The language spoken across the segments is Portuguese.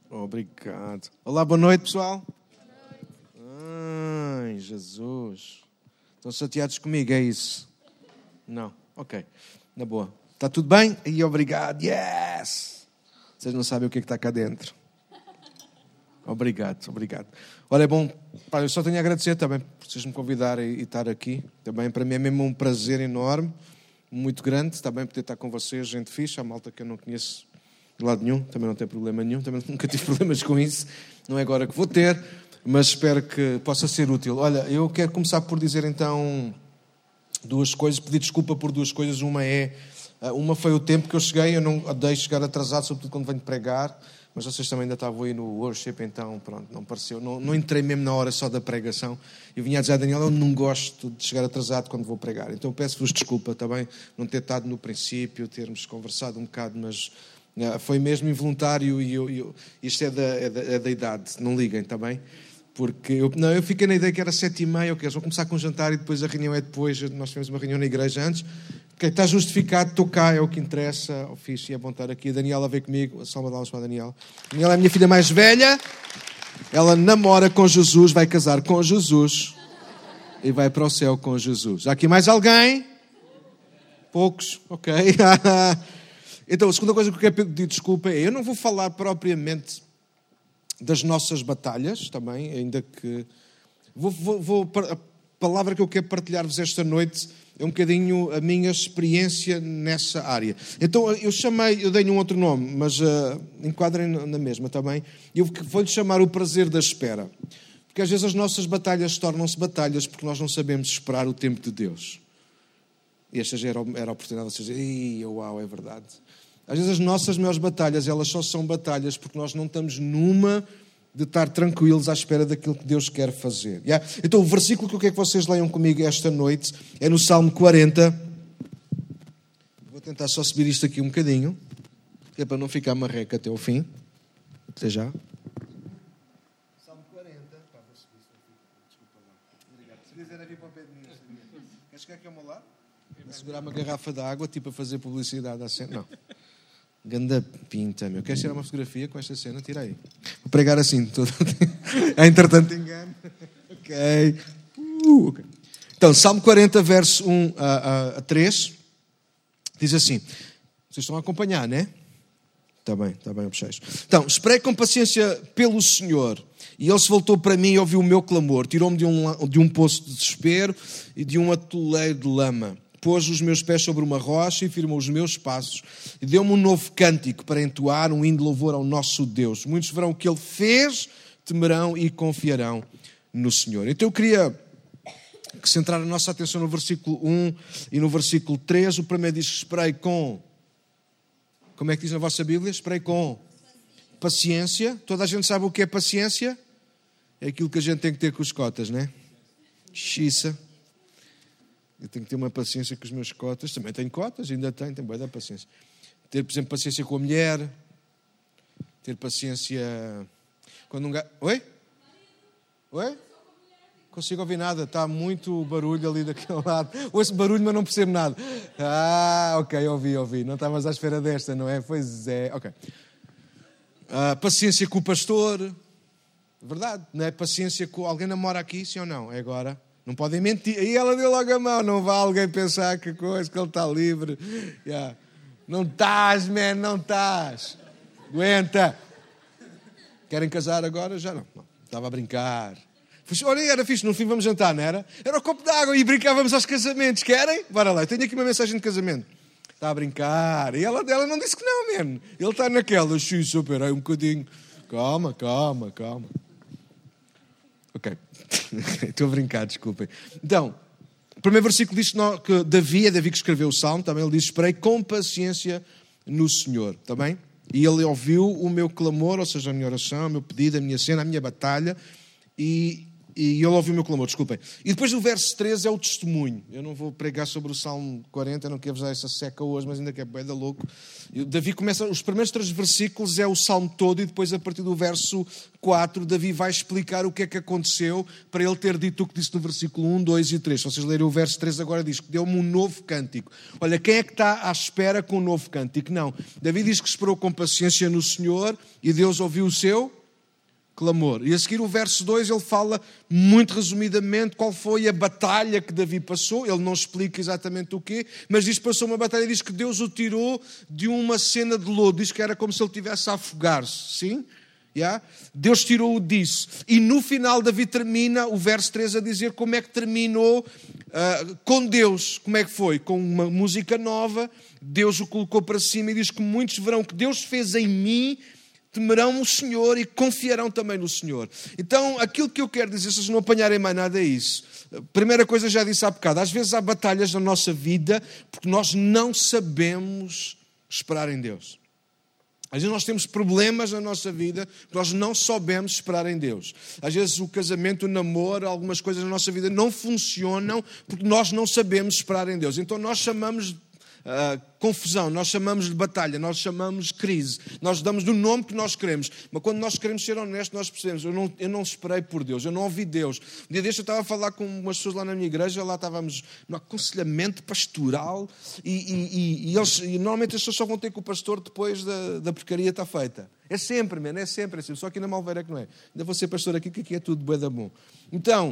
Obrigado. Olá, boa noite, pessoal. Ai, Jesus. Estão chateados comigo, é isso? Não? Ok. Na boa. Está tudo bem? E obrigado. Yes! Vocês não sabem o que é que está cá dentro. Obrigado. Olha, é bom. Pá, eu só tenho a agradecer também por vocês me convidarem e estar aqui. Também para mim é mesmo um prazer enorme, muito grande, também poder estar com vocês, gente fixe, a malta que eu não conheço de lado nenhum, também não tem problema nenhum, também nunca tive problemas com isso, não é agora que vou ter, mas espero que possa ser útil. Olha, eu quero começar por dizer então duas coisas, pedir desculpa por duas coisas. Uma foi o tempo que eu cheguei, eu não deixo chegar atrasado, sobretudo quando venho pregar, mas vocês também ainda estavam aí no worship, então pronto, não pareceu, não entrei mesmo na hora só da pregação. Eu vinha a dizer a Daniela, eu não gosto de chegar atrasado quando vou pregar, então peço-vos desculpa também não ter estado no princípio, termos conversado um bocado, mas foi mesmo involuntário e isto é da idade, não liguem, está bem? Porque eu fiquei na ideia que era 7h30, ok, vou começar com o jantar e depois a reunião é depois, nós tivemos uma reunião na igreja antes. Okay, está justificado, estou cá, é o que interessa, o fixe, é bom estar aqui. A Daniela veio comigo, salva de almas para a Daniela. A Daniela é a minha filha mais velha, ela namora com Jesus, vai casar com Jesus e vai para o céu com Jesus. Há aqui mais alguém? Poucos, ok. Então, a segunda coisa que eu quero pedir desculpa é, eu não vou falar propriamente das nossas batalhas, também, ainda que... A palavra que eu quero partilhar-vos esta noite é um bocadinho a minha experiência nessa área. Então, eu dei-lhe um outro nome, mas enquadrem na mesma também. Eu vou-lhe chamar o prazer da espera. Porque às vezes as nossas batalhas tornam-se batalhas porque nós não sabemos esperar o tempo de Deus. E esta já era a oportunidade de vocês dizerem, uau, é verdade. Às vezes as nossas maiores batalhas, elas só são batalhas porque nós não estamos numa de estar tranquilos à espera daquilo que Deus quer fazer. Yeah? Então o versículo que eu quero que vocês leiam comigo esta noite é no Salmo 40. Vou tentar só subir isto aqui um bocadinho, que é para não ficar marreca até o fim. Até já. Salmo 40. Vou subir isto aqui. Desculpa lá. Obrigado. Se quiser vir para o pé de mim. Queres ficar aqui ao meu lado? Vou segurar uma garrafa de água, tipo a fazer publicidade à cena. Não. Ganda pinta, meu. Queres tirar uma fotografia com esta cena? Tira aí. Vou pregar assim. Todo... Entretanto, engano. Ok. Então, Salmo 40, verso 1 a 3. Diz assim. Vocês estão a acompanhar, né? Está bem, obseios. Então, esperei com paciência pelo Senhor. E Ele se voltou para mim e ouviu o meu clamor. Tirou-me de um poço de desespero e de um atoleiro de lama. Pôs os meus pés sobre uma rocha e firmou os meus passos. E deu-me um novo cântico para entoar um hino de louvor ao nosso Deus. Muitos verão o que Ele fez, temerão e confiarão no Senhor. Então eu queria centrar a nossa atenção no versículo 1 e no versículo 3. O primeiro diz que esperei com... Como é que diz na vossa Bíblia? Esperei com paciência. Toda a gente sabe o que é paciência? É aquilo que a gente tem que ter com os cotas, não é? Xiça. Eu tenho que ter uma paciência com os meus cotas. Também tenho cotas, ainda tenho boa da paciência. Ter, por exemplo, paciência com a mulher. Ter paciência... Quando um gajo... Oi? Consigo ouvir nada. Está muito barulho ali daquele lado. Ouço barulho, mas não percebo nada. Ok, ouvi. Não estavas à espera desta, não é? Pois é. Ok. Paciência com o pastor. Verdade, não é? Paciência com... Alguém namora aqui, sim ou não? É agora... Não podem mentir. Aí ela deu logo a mão. Não vai alguém pensar que coisa, que ele está livre. Yeah. Não estás, man, não estás. Aguenta. Querem casar agora? Já não. Estava a brincar. Olha, era fixe. No fim vamos jantar, não era? Era o copo de água e brincávamos aos casamentos. Querem? Bora lá. Eu tenho aqui uma mensagem de casamento. Está a brincar. E ela não disse que não, man. Ele está naquela. Super, aí um bocadinho. Calma. Ok. Estou a brincar, desculpem. Então, o primeiro versículo diz que Davi que escreveu o Salmo, também ele diz, esperei com paciência no Senhor, está bem? E ele ouviu o meu clamor, ou seja, a minha oração, o meu pedido, a minha cena, a minha batalha, e E ele ouviu o meu clamor, desculpem. E depois o verso 13 é o testemunho. Eu não vou pregar sobre o Salmo 40, não quero vos dar essa seca hoje, mas ainda que é bem da louco. Davi começa, os primeiros 3 versículos é o Salmo todo, e depois a partir do verso 4, Davi vai explicar o que é que aconteceu para ele ter dito o que disse no versículo 1, 2 e 3. Se vocês lerem o verso 3 agora, diz que deu-me um novo cântico. Olha, quem é que está à espera com um novo cântico? Não. Davi diz que esperou com paciência no Senhor e Deus ouviu o seu clamor. E a seguir o verso 2 ele fala muito resumidamente qual foi a batalha que Davi passou. Ele não explica exatamente o quê, mas diz que passou uma batalha, diz que Deus o tirou de uma cena de lodo, diz que era como se ele estivesse a afogar-se, sim? Yeah? Deus tirou-o disso. E no final Davi termina o verso 3 a dizer como é que terminou com Deus. Como é que foi? Com uma música nova, Deus o colocou para cima e diz que muitos verão que Deus fez em mim, temerão o Senhor e confiarão também no Senhor. Então, aquilo que eu quero dizer, se vocês não apanharem mais nada, é isso. Primeira coisa, já disse há bocado, às vezes há batalhas na nossa vida porque nós não sabemos esperar em Deus. Às vezes nós temos problemas na nossa vida porque nós não soubemos esperar em Deus. Às vezes o casamento, o namoro, algumas coisas na nossa vida não funcionam porque nós não sabemos esperar em Deus. Então nós chamamos confusão, nós chamamos de batalha, nós chamamos crise, nós damos o nome que nós queremos, mas quando nós queremos ser honestos, nós percebemos, eu não esperei por Deus, eu não ouvi Deus. Um dia deste eu estava a falar com umas pessoas lá na minha igreja, lá estávamos no aconselhamento pastoral e normalmente as pessoas só vão ter com o pastor depois da porcaria estar feita. É sempre, man, é sempre assim, só aqui na Malveira é que não é. Ainda vou ser pastor aqui, que aqui é tudo bué da bom. Então,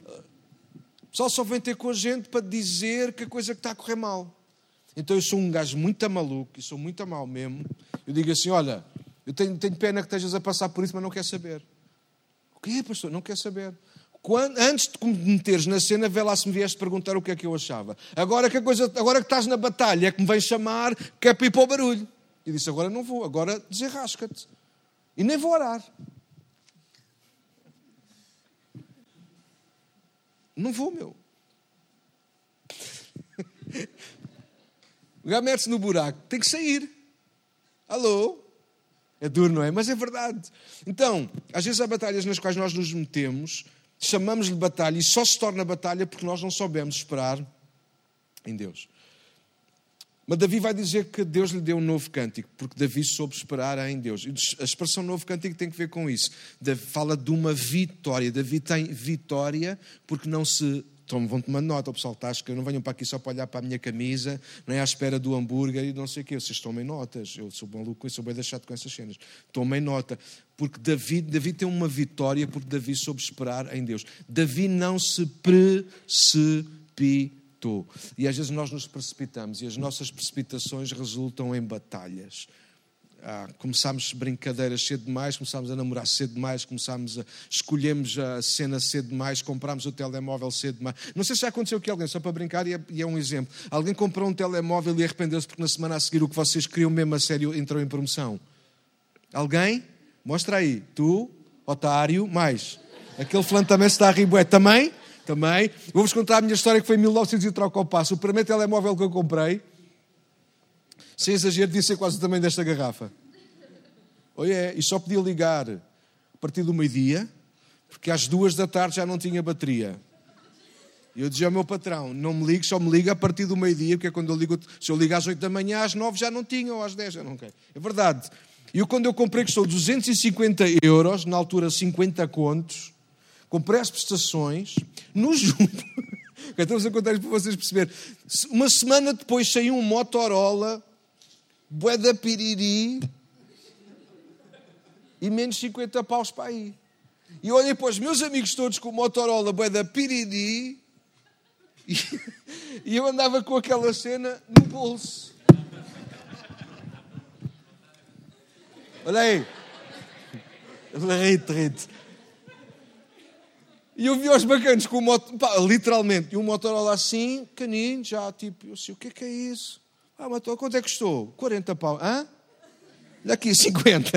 o pessoal só vem ter com a gente para dizer que a coisa que está a correr mal. Então eu sou um gajo muito maluco, e sou muito mal mesmo. Eu digo assim, olha, eu tenho pena que estejas a passar por isso, mas não quer saber. O quê, pastor? Não quer saber. Antes de me meteres na cena, vê lá se me vieste perguntar o que é que eu achava. Agora que estás na batalha, é que me vens chamar, que é para ir para o barulho. E disse, agora não vou, agora desenrasca-te. E nem vou orar. Não vou, meu. O gajo mete-se no buraco, tem que sair. Alô? É duro, não é? Mas é verdade. Então, às vezes há batalhas nas quais nós nos metemos, chamamos-lhe batalha e só se torna batalha porque nós não soubemos esperar em Deus. Mas Davi vai dizer que Deus lhe deu um novo cântico, porque Davi soube esperar em Deus. E a expressão novo cântico tem que ver com isso. Fala de uma vitória. Davi tem vitória porque não se... Então vão tomando nota, o pessoal está a escrever, não venham para aqui só para olhar para a minha camisa, não é à espera do hambúrguer e não sei o quê. Vocês tomem notas, eu sou maluco, eu sou bem deixado com essas cenas. Tomem nota, porque Davi tem uma vitória porque Davi soube esperar em Deus. Davi não se precipitou. E às vezes nós nos precipitamos e as nossas precipitações resultam em batalhas. Começámos brincadeiras cedo demais, começámos a namorar cedo demais, escolhemos a cena cedo demais, comprámos o telemóvel cedo demais. Não sei se já aconteceu aqui alguém, só para brincar, e é um exemplo. Alguém comprou um telemóvel e arrependeu-se porque na semana a seguir o que vocês queriam mesmo a sério entrou em promoção. Alguém? Mostra aí. Tu, otário, mais. Aquele fulano também se está a rir, bué. Também. Vou-vos contar a minha história que foi em 1900 e troca ao passo. O primeiro telemóvel que eu comprei, sem exagero, devia ser quase o tamanho desta garrafa. E só podia ligar a partir do meio-dia, porque às 2 da tarde já não tinha bateria. E eu dizia ao meu patrão, não me ligue, só me liga a partir do meio-dia, porque é quando eu ligo, se eu ligo às 8 da manhã, às 9 já não tinha, ou às 10 já não quero. É verdade. E quando eu comprei, custou 250 euros, na altura 50 contos, comprei as prestações, no Jumbo. Estamos a contar isto para vocês perceberem. Uma semana depois saiu um Motorola, bué da piriri, e menos 50 paus para aí. E olhei para os meus amigos todos com o Motorola, bué da piriri, e eu andava com aquela cena no bolso. Olha aí. Rite. E eu vi os bacanos com o Motorola, literalmente, e um Motorola assim, canino, já tipo, eu sei, o que é isso? Mas quanto é que custou? 40 pau. Hã? Olha aqui, 50.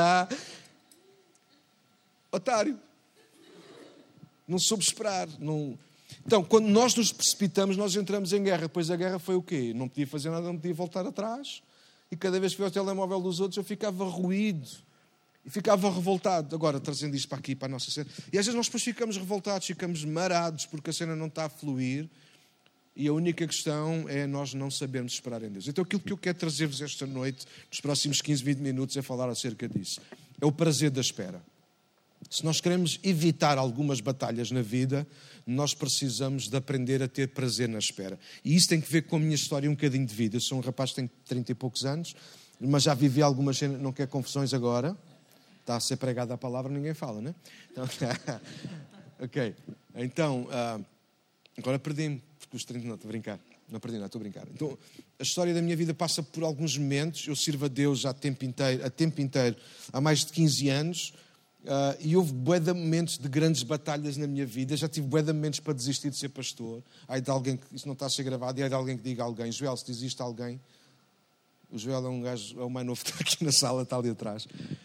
Otário. Não soube esperar. Não... Então, quando nós nos precipitamos, nós entramos em guerra. Depois a guerra foi o quê? Não podia fazer nada, não podia voltar atrás. E cada vez que via o telemóvel dos outros, eu ficava ruído. E ficava revoltado. Agora, trazendo isto para aqui, para a nossa cena. E às vezes nós depois ficamos revoltados, ficamos marados, porque a cena não está a fluir. E a única questão é nós não sabermos esperar em Deus. Então aquilo que eu quero trazer-vos esta noite, nos próximos 15, 20 minutos, é falar acerca disso. É o prazer da espera. Se nós queremos evitar algumas batalhas na vida, nós precisamos de aprender a ter prazer na espera. E isso tem que ver com a minha história um bocadinho de vida. Eu sou um rapaz que tem 30 e poucos anos, mas já vivi algumas cenas, não quer confusões agora. Está a ser pregada a palavra, ninguém fala, não é? Então, ok. Então, agora perdi-me. Os 30, não, estou a brincar. Não perdi nada, estou a brincar. Então, a história da minha vida passa por alguns momentos. Eu sirvo a Deus a tempo inteiro, há mais de 15 anos. E houve bué de momentos de grandes batalhas na minha vida. Já tive bué de momentos para desistir de ser pastor. Há de alguém que isso não está a ser gravado. E há de alguém que diga a alguém: Joel, se existe alguém. O Joel é um gajo, é o mais novo que está aqui na sala, está ali atrás.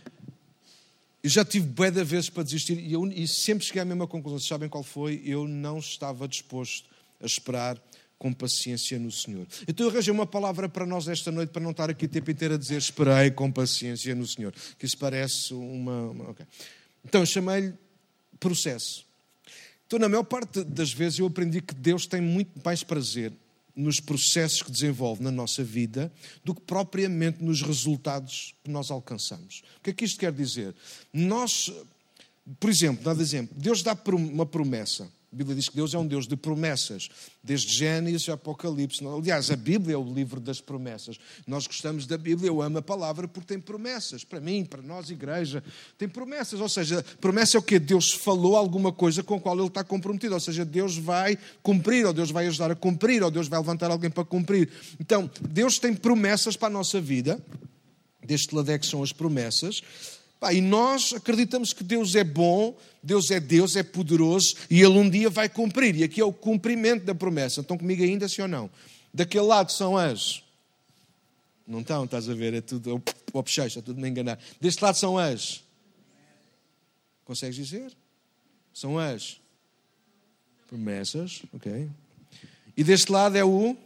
Eu já tive bué de vezes para desistir. E sempre cheguei à mesma conclusão. Vocês sabem qual foi? Eu não estava disposto a esperar com paciência no Senhor. Então eu arranjei uma palavra para nós esta noite, para não estar aqui o tempo inteiro a dizer esperei com paciência no Senhor, que isso parece uma... Okay. Então eu chamei-lhe processo. Então na maior parte das vezes eu aprendi que Deus tem muito mais prazer nos processos que desenvolve na nossa vida do que propriamente nos resultados que nós alcançamos. O que é que isto quer dizer? Nós, por exemplo, dá de exemplo, Deus dá uma promessa. A Bíblia diz que Deus é um Deus de promessas, desde Gênesis a Apocalipse. Aliás, a Bíblia é o livro das promessas. Nós gostamos da Bíblia, eu amo a palavra porque tem promessas. Para mim, para nós, igreja, tem promessas. Ou seja, promessa é o quê? Deus falou alguma coisa com a qual Ele está comprometido. Ou seja, Deus vai cumprir, ou Deus vai ajudar a cumprir, ou Deus vai levantar alguém para cumprir. Então, Deus tem promessas para a nossa vida. Deste lado é que são as promessas. E nós acreditamos que Deus é bom, Deus, é poderoso e Ele um dia vai cumprir. E aqui é o cumprimento da promessa. Estão comigo ainda, sim ou não? Daquele lado são as... Não estão, estás a ver? É tudo o bochecha, é tudo me enganar. Deste lado são as... Consegues dizer? São as promessas, ok. E deste lado é o...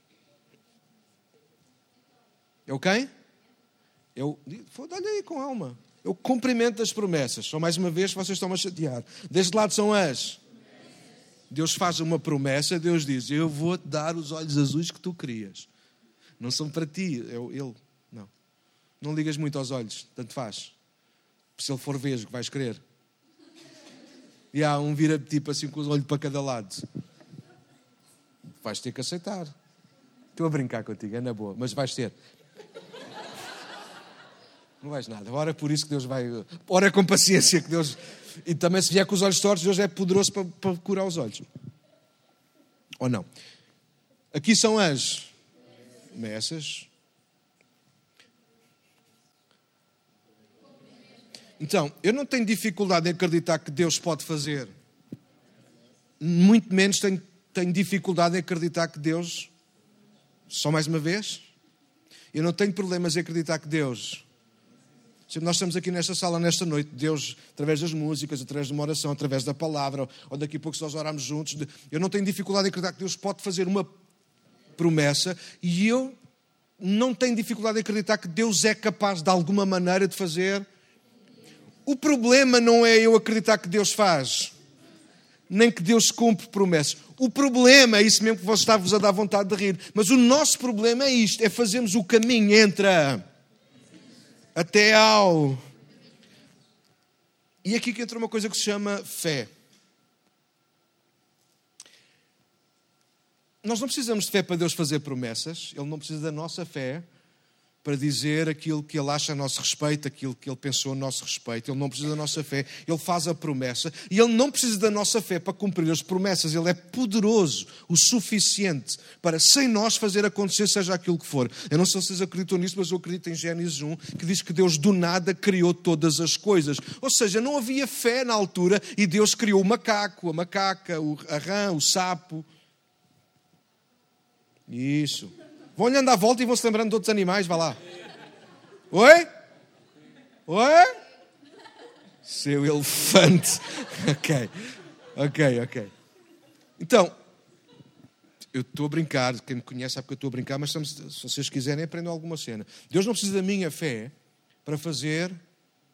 É o quem? Olha aí com alma. É o cumprimento das promessas. Só mais uma vez, vocês estão a chatear. Deste lado são as... Deus faz uma promessa, Deus diz, eu vou-te dar os olhos azuis que tu querias. Não são para ti, é ele. Não. Não ligas muito aos olhos, tanto faz. Se ele for vesgo, vais querer. E há um vira tipo assim com os olhos para cada lado. Vais ter que aceitar. Estou a brincar contigo, é na boa, mas vais ter. Não vais nada. Ora, por isso que Deus vai... Ora com paciência que Deus... E também se vier com os olhos tortos, Deus é poderoso para curar os olhos. Ou não? Aqui são as promessas. Então, eu não tenho dificuldade em acreditar que Deus pode fazer. Muito menos tenho dificuldade em acreditar que Deus... Só mais uma vez? Eu não tenho problemas em acreditar que Deus... Nós estamos aqui nesta sala, nesta noite, Deus, através das músicas, através de uma oração, através da palavra, ou daqui a pouco se nós orarmos juntos, eu não tenho dificuldade em acreditar que Deus pode fazer uma promessa e eu não tenho dificuldade em acreditar que Deus é capaz de alguma maneira de fazer. O problema não é eu acreditar que Deus faz, nem que Deus cumpre promessas. O problema é isso mesmo que vos está-vos a dar vontade de rir, mas o nosso problema é isto, é fazermos o caminho entre até ao... E aqui que entra uma coisa que se chama fé. Nós não precisamos de fé para Deus fazer promessas. Ele não precisa da nossa fé para dizer aquilo que Ele acha a nosso respeito, aquilo que Ele pensou a nosso respeito. Ele não precisa da nossa fé. Ele faz a promessa. E Ele não precisa da nossa fé para cumprir as promessas. Ele é poderoso o suficiente para, sem nós, fazer acontecer seja aquilo que for. Eu não sei se vocês acreditam nisso, mas eu acredito em Gênesis 1, que diz que Deus do nada criou todas as coisas. Ou seja, não havia fé na altura e Deus criou o macaco, a macaca, a rã, o sapo. Isso. Vão olhando à volta e vão se lembrando de outros animais, vá lá. Oi? Oi? Seu elefante. Ok. Então, eu estou a brincar, quem me conhece sabe que eu estou a brincar, mas se vocês quiserem aprendam alguma cena. Deus não precisa da minha fé para fazer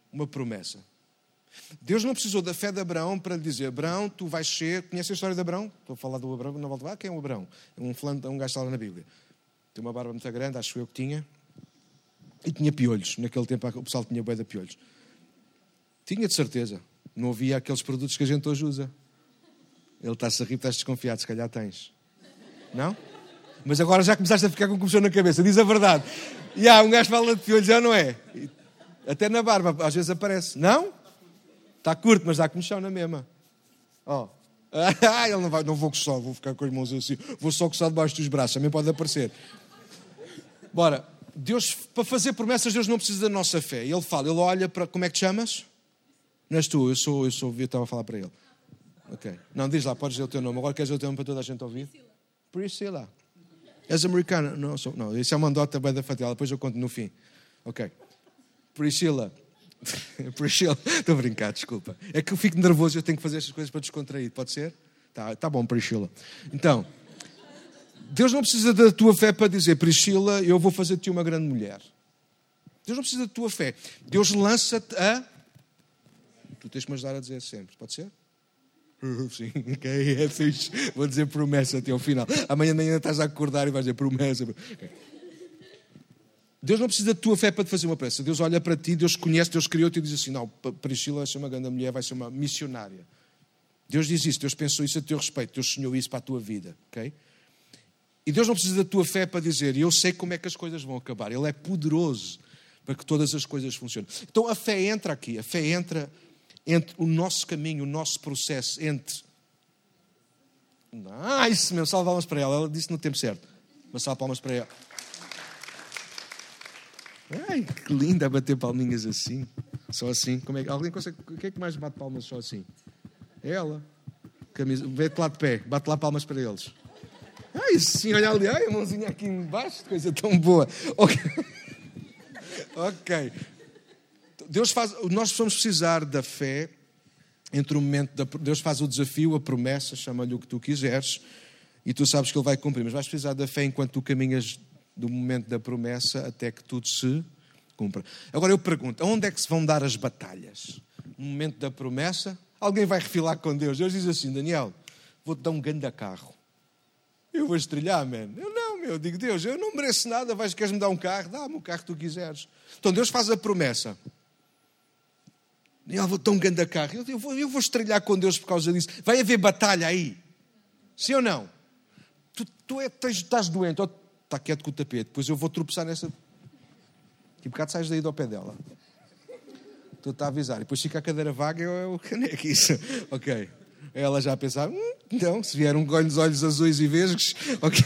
uma promessa. Deus não precisou da fé de Abraão para lhe dizer: Abraão, tu vais ser... Conhece a história de Abraão? Estou a falar do Abraão, não volto lá. Quem é o Abraão? É um gajo que está lá na Bíblia. Tem uma barba muito grande, acho eu que tinha. E tinha piolhos. Naquele tempo o pessoal tinha bué de piolhos. Tinha de certeza. Não havia aqueles produtos que a gente hoje usa. Ele está-se a rir, estás desconfiado, se calhar tens. Não? Mas agora já começaste a ficar com comichão na cabeça. Diz a verdade. E há um gajo fala de piolhos, já não é? Até na barba, às vezes aparece. Não? Está curto, mas dá comichão na mesma. Ó. Ele não vai, não vou coçar, vou ficar com as mãos assim. Vou só coçar debaixo dos braços, também pode aparecer. Bora, Deus, para fazer promessas, Deus não precisa da nossa fé. Ele fala, ele olha para... Como é que te chamas? Não és tu, eu estava a falar para ele. Ok. Não, diz lá, podes dizer o teu nome. Agora queres dizer o teu nome para toda a gente ouvir? Priscila. És americana? Não, isso é uma andota bem da fatela, depois eu conto no fim. Ok. Priscila. Priscila. Estou a brincar, desculpa. É que eu fico nervoso e eu tenho que fazer estas coisas para descontrair. Pode ser? Tá bom, Priscila. Então, Deus não precisa da tua fé para dizer: Priscila, eu vou fazer de ti uma grande mulher. Deus não precisa da tua fé. Deus lança-te a... Tu tens que me ajudar a dizer sempre. Pode ser? Sim, ok, é fixe. Vou dizer promessa até ao final. Amanhã de manhã estás a acordar e vais dizer promessa. Okay. Deus não precisa da tua fé para te fazer uma promessa. Deus olha para ti, Deus conhece, Deus criou-te e diz assim: não, Priscila vai ser uma grande mulher, vai ser uma missionária. Deus diz isso, Deus pensou isso a teu respeito, Deus sonhou isso para a tua vida, ok? E Deus não precisa da tua fé para dizer: eu sei como é que as coisas vão acabar. Ele é poderoso para que todas as coisas funcionem. Então a fé entra aqui, a fé entra entre o nosso caminho, o nosso processo, entre... Isso mesmo, salva palmas para ela. Ela disse no tempo certo. Mas salva palmas para ela. Ai, que linda a bater palminhas assim. Só assim. Como é que alguém consegue... Quem é que mais bate palmas só assim? É ela. Camisa... Vê-te lá de pé. Bate lá palmas para eles. Ai, sim, olha ali. Ai, a mãozinha aqui embaixo. Coisa tão boa. Ok. Ok. Deus faz, nós vamos precisar da fé entre o momento da... Deus faz o desafio, a promessa, chama-lhe o que tu quiseres, e tu sabes que Ele vai cumprir. Mas vais precisar da fé enquanto tu caminhas do momento da promessa até que tudo se cumpra. Agora eu pergunto, aonde é que se vão dar as batalhas? No momento da promessa? Alguém vai refilar com Deus. Deus diz assim: Daniel, vou-te dar um grande carro. Eu vou estrelhar, man. Eu digo: Deus, eu não mereço nada, queres-me dar um carro? Dá-me o carro que tu quiseres. Então Deus faz a promessa. Eu vou dar um grande carro. Eu vou estrelhar com Deus por causa disso. Vai haver batalha aí. Sim ou não? Estás doente. Está quieto com o tapete. Depois eu vou tropeçar nessa... E um bocado sais daí do pé dela. Estou-te a avisar. E depois fica a cadeira vaga, eu caneco isso. Ok. Ela já a pensar: não, se vier um golho nos olhos azuis e vesgos... Ok.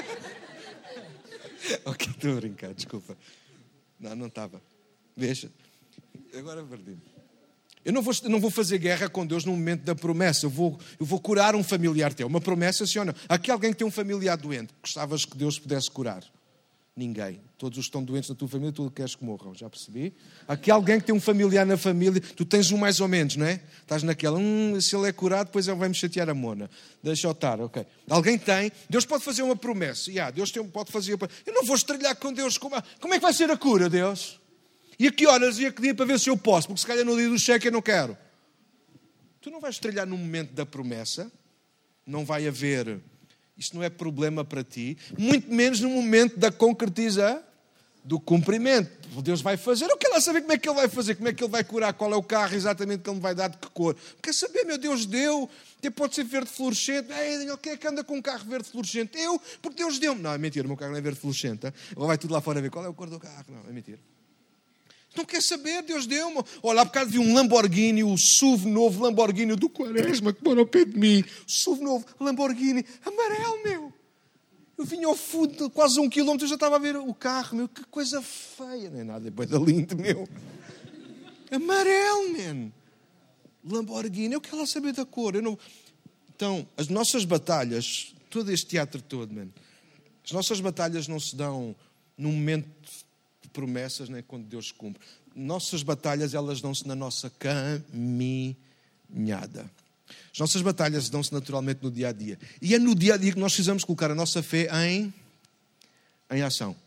Ok, estou a brincar, desculpa. Não estava. Veja. Agora perdi-me. Eu não vou fazer guerra com Deus no momento da promessa. Eu vou curar um familiar teu. Uma promessa, sim ou não? Aqui alguém que tem um familiar doente. Gostavas que Deus pudesse curar? Ninguém. Todos os que estão doentes na tua família, tu queres que morram. Já percebi? Aqui alguém que tem um familiar na família. Tu tens um mais ou menos, não é? Estás naquela. Se ele é curado, depois ele vai-me chatear a mona. Deixa eu estar, ok. Alguém tem. Deus pode fazer uma promessa. Deus pode fazer... Eu não vou estrelhar com Deus. Como é que vai ser a cura, Deus? E a que horas e a que dia para ver se eu posso? Porque se calhar no dia do cheque eu não quero. Tu não vais estrelhar no momento da promessa. Não vai haver... Isso não é problema para ti. Muito menos no momento da concretização, do cumprimento. Deus vai fazer. Eu quero lá saber como é que Ele vai fazer. Como é que Ele vai curar. Qual é o carro exatamente que Ele me vai dar, de que cor. Quer saber, meu Deus deu. Até pode ser verde fluorescente. Quem é que anda com um carro verde fluorescente? Eu, porque Deus deu-me. Não, é mentira. O meu carro não é verde fluorescente. Ou vai tudo lá fora ver qual é a cor do carro. Não, é mentira. Não quer saber, Deus deu-me. Olha, há bocado vi um Lamborghini, o SUV novo Lamborghini do Quaresma, que mora ao pé de mim. O SUV novo Lamborghini, amarelo, meu. Eu vinha ao fundo, quase 1 quilómetro, eu já estava a ver o carro, meu. Que coisa feia. Não é nada, é coisa linda, meu. Amarelo, man. Lamborghini, eu quero lá saber da cor. Então, as nossas batalhas, todo este teatro todo, man. As nossas batalhas não se dão num momento... promessas, nem quando Deus cumpre. Nossas batalhas, elas dão-se na nossa caminhada. As nossas batalhas dão-se naturalmente no dia-a-dia. E é no dia-a-dia que nós precisamos colocar a nossa fé em ação.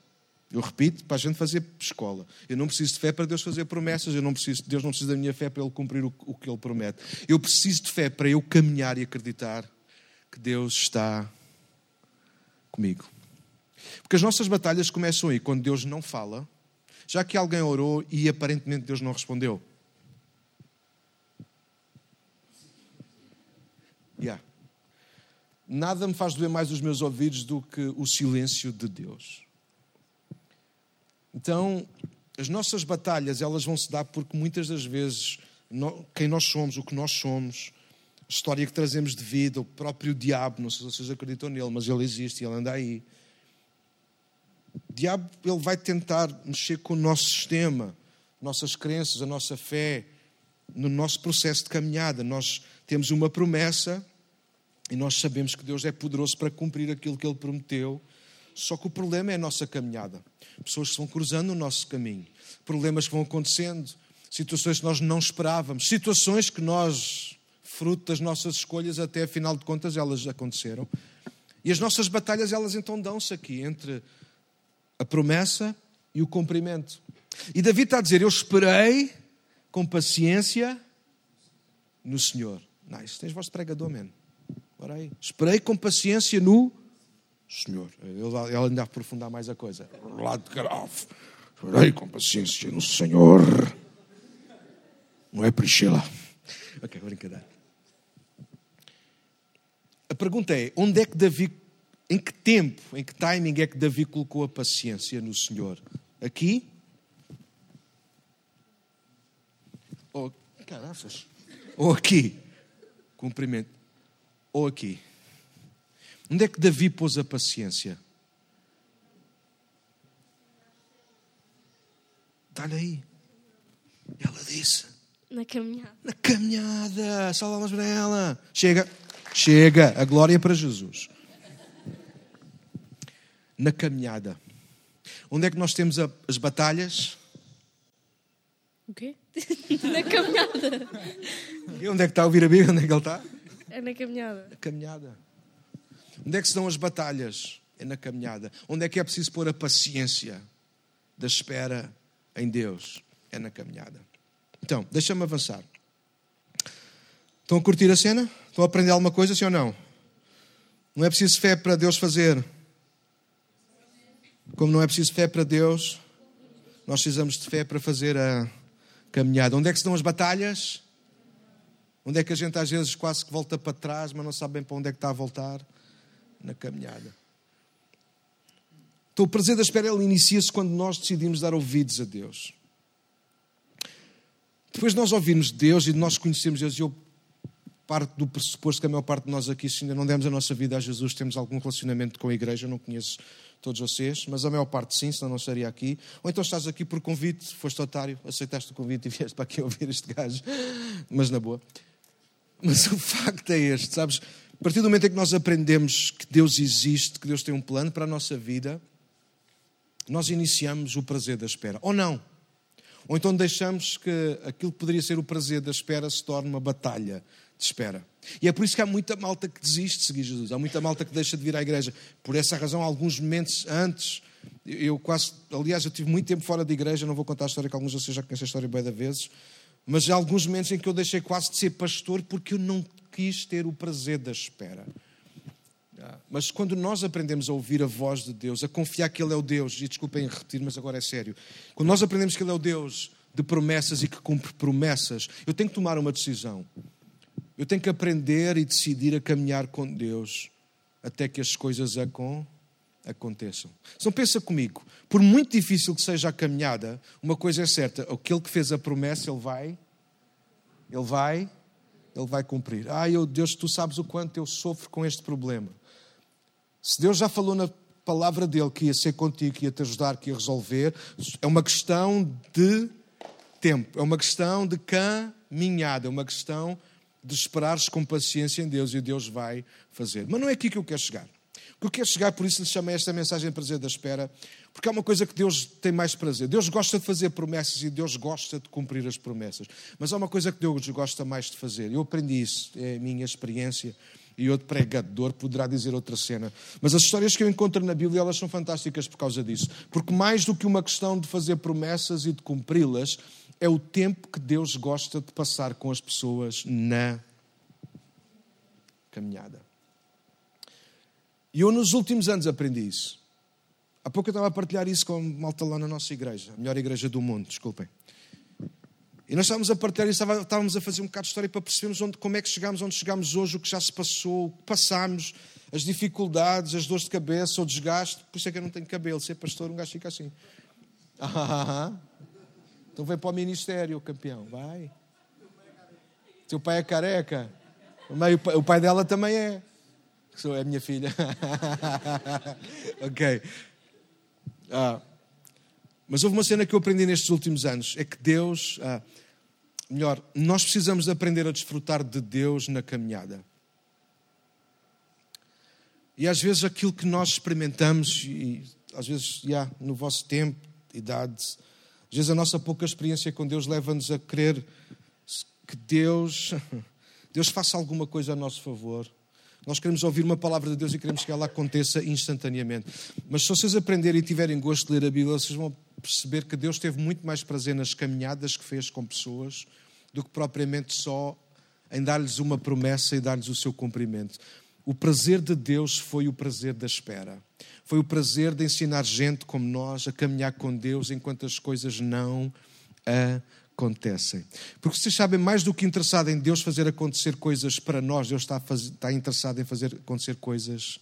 Eu repito, para a gente fazer escola. Eu não preciso de fé para Deus fazer promessas. Deus não precisa da minha fé para Ele cumprir o que Ele promete. Eu preciso de fé para eu caminhar e acreditar que Deus está comigo. Porque as nossas batalhas começam aí, quando Deus não fala, já que alguém orou e aparentemente Deus não respondeu. Nada me faz doer mais os meus ouvidos do que o silêncio de Deus. Então, as nossas batalhas, elas vão se dar porque muitas das vezes, quem nós somos, o que nós somos, a história que trazemos de vida, o próprio diabo, não sei se vocês acreditam nele, mas ele existe e ele anda aí. O diabo, ele vai tentar mexer com o nosso sistema, nossas crenças, a nossa fé, no nosso processo de caminhada. Nós temos uma promessa e nós sabemos que Deus é poderoso para cumprir aquilo que Ele prometeu. Só que o problema é a nossa caminhada. Pessoas que vão cruzando o nosso caminho. Problemas que vão acontecendo. Situações que nós não esperávamos. Situações que nós, fruto das nossas escolhas, até afinal de contas, elas aconteceram. E as nossas batalhas, elas então dão-se aqui, entre a promessa e o cumprimento. E David está a dizer, eu esperei com paciência no Senhor. Nice, tens voz de pregador, man. Ora aí. Esperei com paciência no Senhor. Ele ainda aprofundar mais a coisa. Lado de grave. Esperei com paciência no Senhor. Não é Priscila. Ok, brincadeira. A pergunta é, onde é que Davi, em que tempo, em que timing é que Davi colocou a paciência no Senhor? Aqui? Ou, caraças. Ou aqui? Cumprimento. Ou aqui? Onde é que Davi pôs a paciência? Está-lhe aí. Ela disse. Na caminhada. Na caminhada. Salvamos para ela. Chega. Chega. A glória é para Jesus. Na caminhada. Onde é que nós temos as batalhas? O quê? Na caminhada. E onde é que está a ouvir a Bíblia? Onde é que ele está? É na caminhada. Na caminhada. Onde é que se dão as batalhas? É na caminhada. Onde é que é preciso pôr a paciência da espera em Deus? É na caminhada. Então, deixa-me avançar. Estão a curtir a cena? Estão a aprender alguma coisa, sim ou não? Não é preciso fé para Deus fazer. Como não é preciso fé para Deus, nós precisamos de fé para fazer a caminhada. Onde é que se dão as batalhas? Onde é que a gente às vezes quase que volta para trás, mas não sabe bem para onde é que está a voltar? Na caminhada. Então o prazer da espera, ele inicia-se quando nós decidimos dar ouvidos a Deus. Depois de nós ouvirmos Deus e de nós conhecermos Deus, eu parto do pressuposto que a maior parte de nós aqui, se ainda não demos a nossa vida a Jesus, temos algum relacionamento com a igreja, eu não conheço todos vocês, mas a maior parte sim, senão não estaria aqui. Ou então estás aqui por convite, foste otário, aceitaste o convite e vieste para aqui ouvir este gajo, mas na boa. Mas o facto é este, sabes? A partir do momento em que nós aprendemos que Deus existe, que Deus tem um plano para a nossa vida, nós iniciamos o prazer da espera. Ou não. Ou então deixamos que aquilo que poderia ser o prazer da espera se torne uma batalha de espera. E é por isso que há muita malta que desiste de seguir Jesus. Há muita malta que deixa de vir à igreja. Por essa razão, alguns momentos antes, aliás, eu tive muito tempo fora da igreja, não vou contar a história que alguns de vocês já conhecem a história bem da vezes, mas há alguns momentos em que eu deixei quase de ser pastor porque eu não quis ter o prazer da espera. Mas quando nós aprendemos a ouvir a voz de Deus, a confiar que Ele é o Deus, e desculpem repetir, mas agora é sério, quando nós aprendemos que Ele é o Deus de promessas e que cumpre promessas, eu tenho que tomar uma decisão. Eu tenho que aprender e decidir a caminhar com Deus até que as coisas aconteçam. Então pensa comigo, por muito difícil que seja a caminhada, uma coisa é certa, aquele que fez a promessa, ele vai cumprir. Deus, tu sabes o quanto eu sofro com este problema. Se Deus já falou na palavra dele que ia ser contigo, que ia te ajudar, que ia resolver, é uma questão de tempo, é uma questão de caminhada, é uma questão de esperares com paciência em Deus e Deus vai fazer. Mas não é aqui que eu quero chegar. O que eu quero chegar, por isso lhe chamei esta mensagem de prazer da espera, porque há uma coisa que Deus tem mais prazer. Deus gosta de fazer promessas e Deus gosta de cumprir as promessas. Mas há uma coisa que Deus gosta mais de fazer. Eu aprendi isso, é a minha experiência. e outro pregador poderá dizer outra cena. Mas as histórias que eu encontro na Bíblia, elas são fantásticas por causa disso. Porque mais do que uma questão de fazer promessas e de cumpri-las, é o tempo que Deus gosta de passar com as pessoas na caminhada. E eu nos últimos anos aprendi isso. Há pouco eu estava a partilhar isso com uma malta lá na nossa igreja, a melhor igreja do mundo, desculpem. E nós estávamos a partilhar isso, estávamos a fazer um bocado de história para percebermos como é que chegámos onde chegámos hoje, o que já se passou, o que passámos, as dificuldades, as dores de cabeça, o desgaste. Por isso é que eu não tenho cabelo, ser pastor um gajo fica assim. Então vem para o ministério, campeão, vai. Teu pai é careca. O pai dela também é. É a minha filha. Ok. Mas houve uma cena que eu aprendi nestes últimos anos. É que Deus... nós precisamos aprender a desfrutar de Deus na caminhada. E às vezes aquilo que nós experimentamos, e às vezes no vosso tempo, idade, às vezes a nossa pouca experiência com Deus leva-nos a crer que Deus faça alguma coisa a nosso favor. Nós queremos ouvir uma palavra de Deus e queremos que ela aconteça instantaneamente. Mas se vocês aprenderem e tiverem gosto de ler a Bíblia, vocês vão perceber que Deus teve muito mais prazer nas caminhadas que fez com pessoas do que propriamente só em dar-lhes uma promessa e dar-lhes o seu cumprimento. O prazer de Deus foi o prazer da espera. Foi o prazer de ensinar gente como nós a caminhar com Deus enquanto as coisas não acontecem. Porque vocês sabem, mais do que interessado em Deus fazer acontecer coisas para nós, Deus está interessado em fazer acontecer coisas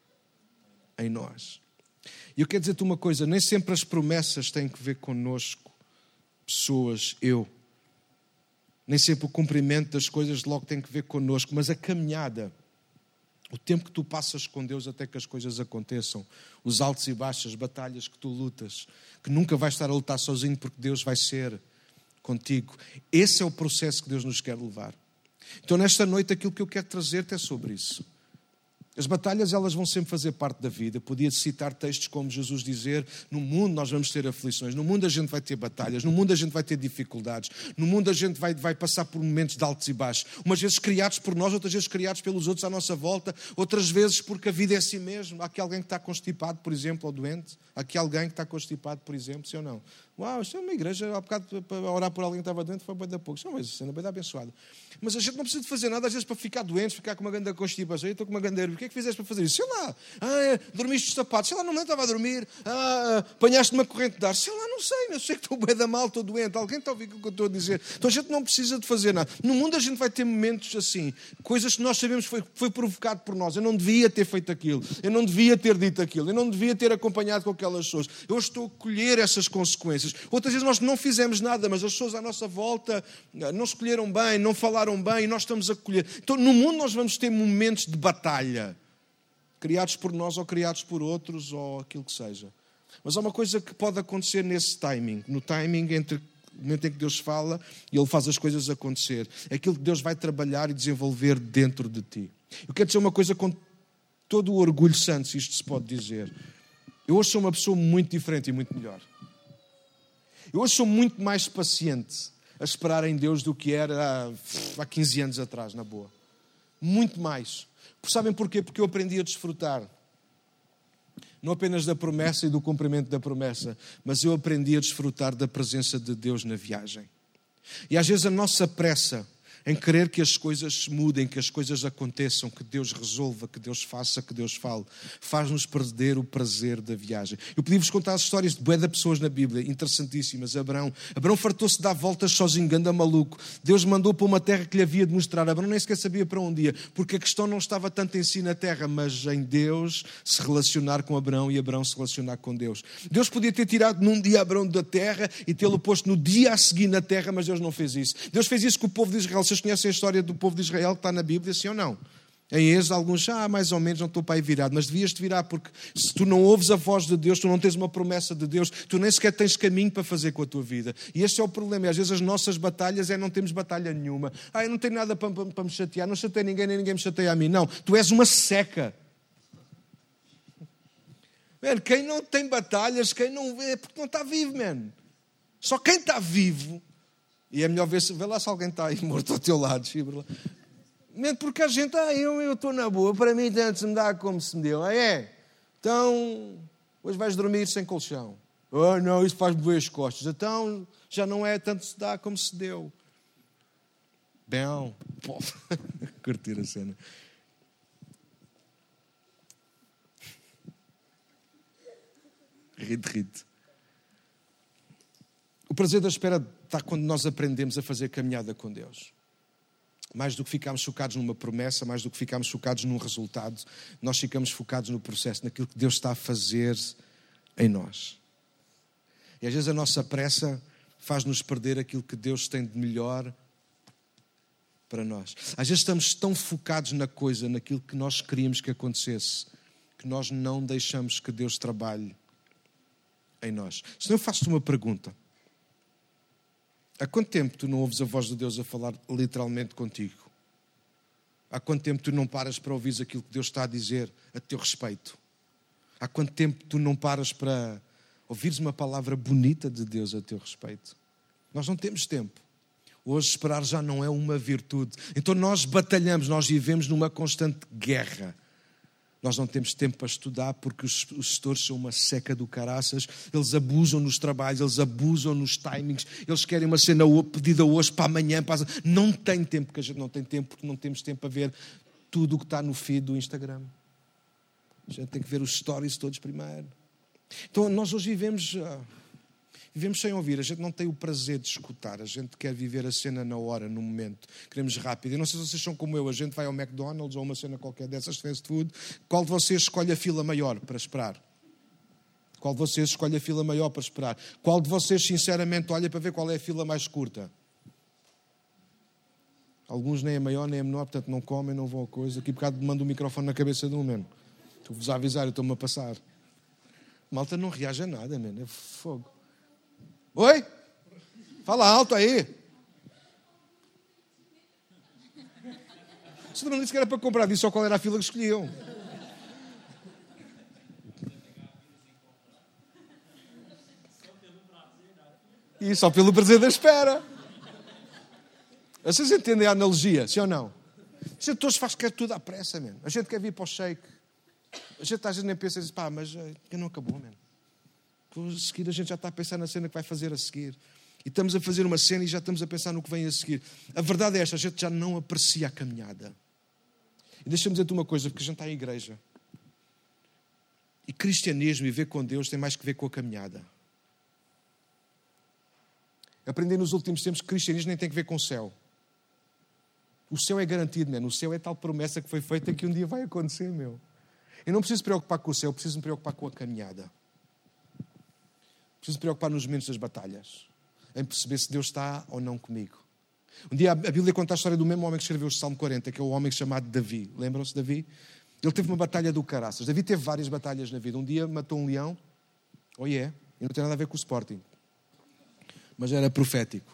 em nós. E eu quero dizer-te uma coisa, nem sempre as promessas têm que ver connosco, pessoas, eu. Nem sempre o cumprimento das coisas logo tem que ver connosco, mas a caminhada, o tempo que tu passas com Deus até que as coisas aconteçam, os altos e baixos, as batalhas que tu lutas, que nunca vais estar a lutar sozinho porque Deus vai ser contigo. Esse é o processo que Deus nos quer levar. Então nesta noite aquilo que eu quero trazer-te é sobre isso. As batalhas, elas vão sempre fazer parte da vida. Podia citar textos como Jesus dizer, no mundo nós vamos ter aflições, no mundo a gente vai ter batalhas, no mundo a gente vai ter dificuldades, no mundo a gente vai passar por momentos de altos e baixos. Umas vezes criados por nós, outras vezes criados pelos outros à nossa volta, outras vezes porque a vida é assim mesmo. Há aqui alguém que está constipado, por exemplo, ou doente. Há aqui alguém que está constipado, por exemplo, sim ou não? Uau, isto é uma igreja, há bocado para orar por alguém que estava doente foi bem da pouco. Isso é uma cena bem abençoada. Mas a gente não precisa de fazer nada, às vezes, para ficar doente, ficar com uma grande constipação. Eu estou com uma grande... O que é que fizeste para fazer isso? Sei lá. Dormiste de sapatos. Sei lá, não estava a dormir. Apanhaste uma corrente de ar. Sei lá, não sei. Eu sei que estou bem da mal, estou doente. Alguém está a ouvir o que eu estou a dizer? Então a gente não precisa de fazer nada. No mundo a gente vai ter momentos assim. Coisas que nós sabemos que foi provocado por nós. Eu não devia ter feito aquilo. Eu não devia ter dito aquilo. Eu não devia ter acompanhado com aquelas pessoas. Eu estou a colher essas consequências. Outras vezes nós não fizemos nada, mas as pessoas à nossa volta não escolheram bem, não falaram bem e nós estamos a colher. Então no mundo nós vamos ter momentos de batalha. Criados por nós ou criados por outros ou aquilo que seja. Mas há uma coisa que pode acontecer nesse timing. No timing entre o momento em que Deus fala e Ele faz as coisas acontecer. É aquilo que Deus vai trabalhar e desenvolver dentro de ti. Eu quero dizer uma coisa com todo o orgulho santo, se isto se pode dizer. Eu hoje sou uma pessoa muito diferente e muito melhor. Eu hoje sou muito mais paciente a esperar em Deus do que era há 15 anos atrás, na boa. Muito mais. Sabem porquê? Porque eu aprendi a desfrutar. Não apenas da promessa e do cumprimento da promessa, mas eu aprendi a desfrutar da presença de Deus na viagem. E às vezes a nossa pressa em querer que as coisas mudem, que as coisas aconteçam, que Deus resolva, que Deus faça, que Deus fale, faz-nos perder o prazer da viagem. Eu podia-vos contar as histórias de bué de pessoas na Bíblia, interessantíssimas. Abraão fartou-se de dar voltas sozinho, ganda maluco. Deus mandou para uma terra que lhe havia de mostrar. Abraão nem sequer sabia para onde ia, porque a questão não estava tanto em si na terra, mas em Deus se relacionar com Abraão e Abraão se relacionar com Deus. Deus podia ter tirado num dia Abraão da terra e tê-lo posto no dia a seguir na terra, mas Deus não fez isso. Deus fez isso com o povo de Israel. Vocês conhecem a história do povo de Israel que está na Bíblia, sim ou não? Em Êxodo, alguns mais ou menos, não estou para aí virado, mas devias-te virar, porque se tu não ouves a voz de Deus, tu não tens uma promessa de Deus, tu nem sequer tens caminho para fazer com a tua vida. E este é o problema. E às vezes as nossas batalhas não temos batalha nenhuma. Eu não tenho nada para me chatear, não chateio ninguém, nem ninguém me chateia a mim. Não, tu és uma seca. Man, quem não tem batalhas, quem não vê, é porque não está vivo, man. Só quem está vivo. E é melhor ver lá se alguém está aí morto ao teu lado. Mente porque a gente, eu estou na boa, para mim tanto se me dá como se me deu. Então, hoje vais dormir sem colchão. Não, isso faz-me doer as costas. Então, já não é tanto se dá como se deu. Bem, curtir a cena. Rite. O prazer da espera está quando nós aprendemos a fazer caminhada com Deus. Mais do que ficarmos focados numa promessa, mais do que ficarmos focados num resultado, nós ficamos focados no processo, naquilo que Deus está a fazer em nós. E às vezes a nossa pressa faz-nos perder aquilo que Deus tem de melhor para nós. Às vezes estamos tão focados na coisa, naquilo que nós queríamos que acontecesse, que nós não deixamos que Deus trabalhe em nós. Se eu faço-te uma pergunta, há quanto tempo tu não ouves a voz de Deus a falar literalmente contigo? Há quanto tempo tu não paras para ouvir aquilo que Deus está a dizer a teu respeito? Há quanto tempo tu não paras para ouvires uma palavra bonita de Deus a teu respeito? Nós não temos tempo. Hoje esperar já não é uma virtude. Então nós batalhamos, nós vivemos numa constante guerra. Nós não temos tempo para estudar porque os gestores são uma seca do caraças. Eles abusam nos trabalhos, eles abusam nos timings. Eles querem uma cena pedida hoje para amanhã. Não tem tempo, porque a gente não tem tempo, porque não temos tempo para ver tudo o que está no feed do Instagram. A gente tem que ver os stories todos primeiro. Então nós hoje vivemos sem ouvir. A gente não tem o prazer de escutar. A gente quer viver a cena na hora, no momento. Queremos rápido. Eu não sei se vocês são como eu. A gente vai ao McDonald's ou uma cena qualquer dessas fast food. Qual de vocês escolhe a fila maior para esperar? Qual de vocês escolhe a fila maior para esperar? Qual de vocês, sinceramente, olha para ver qual é a fila mais curta? Alguns nem é maior nem é menor, portanto não comem, não vão a coisa. Aqui por bocado mando o microfone na cabeça de um, mano. Estou-vos a avisar, eu estou-me a passar. Malta não reage a nada, mano. É fogo. Oi? Fala alto aí. Você não disse que era para comprar, disse só qual era a fila que escolhiam. E só pelo prazer da espera. Vocês entendem a analogia, sim ou não? A gente hoje quer tudo à pressa, man. A gente quer vir para o shake. A gente às vezes nem pensa, diz, mas não acabou, man. A seguir a gente já está a pensar na cena que vai fazer a seguir. E estamos a fazer uma cena e já estamos a pensar no que vem a seguir. A verdade é esta, a gente já não aprecia a caminhada. E deixa-me dizer-te uma coisa, porque a gente está em igreja. E cristianismo e ver com Deus tem mais que ver com a caminhada. Aprendi nos últimos tempos que cristianismo nem tem que ver com o céu. O céu é garantido, mano. O céu é tal promessa que foi feita que um dia vai acontecer, meu. Eu não preciso me preocupar com o céu, preciso me preocupar com a caminhada. Preciso me preocupar nos momentos das batalhas. Em perceber se Deus está ou não comigo. Um dia a Bíblia conta a história do mesmo homem que escreveu o Salmo 40, que é o homem chamado Davi. Lembram-se de Davi? Ele teve uma batalha do caraças. Davi teve várias batalhas na vida. Um dia matou um leão. E não tem nada a ver com o Sporting. Mas era profético.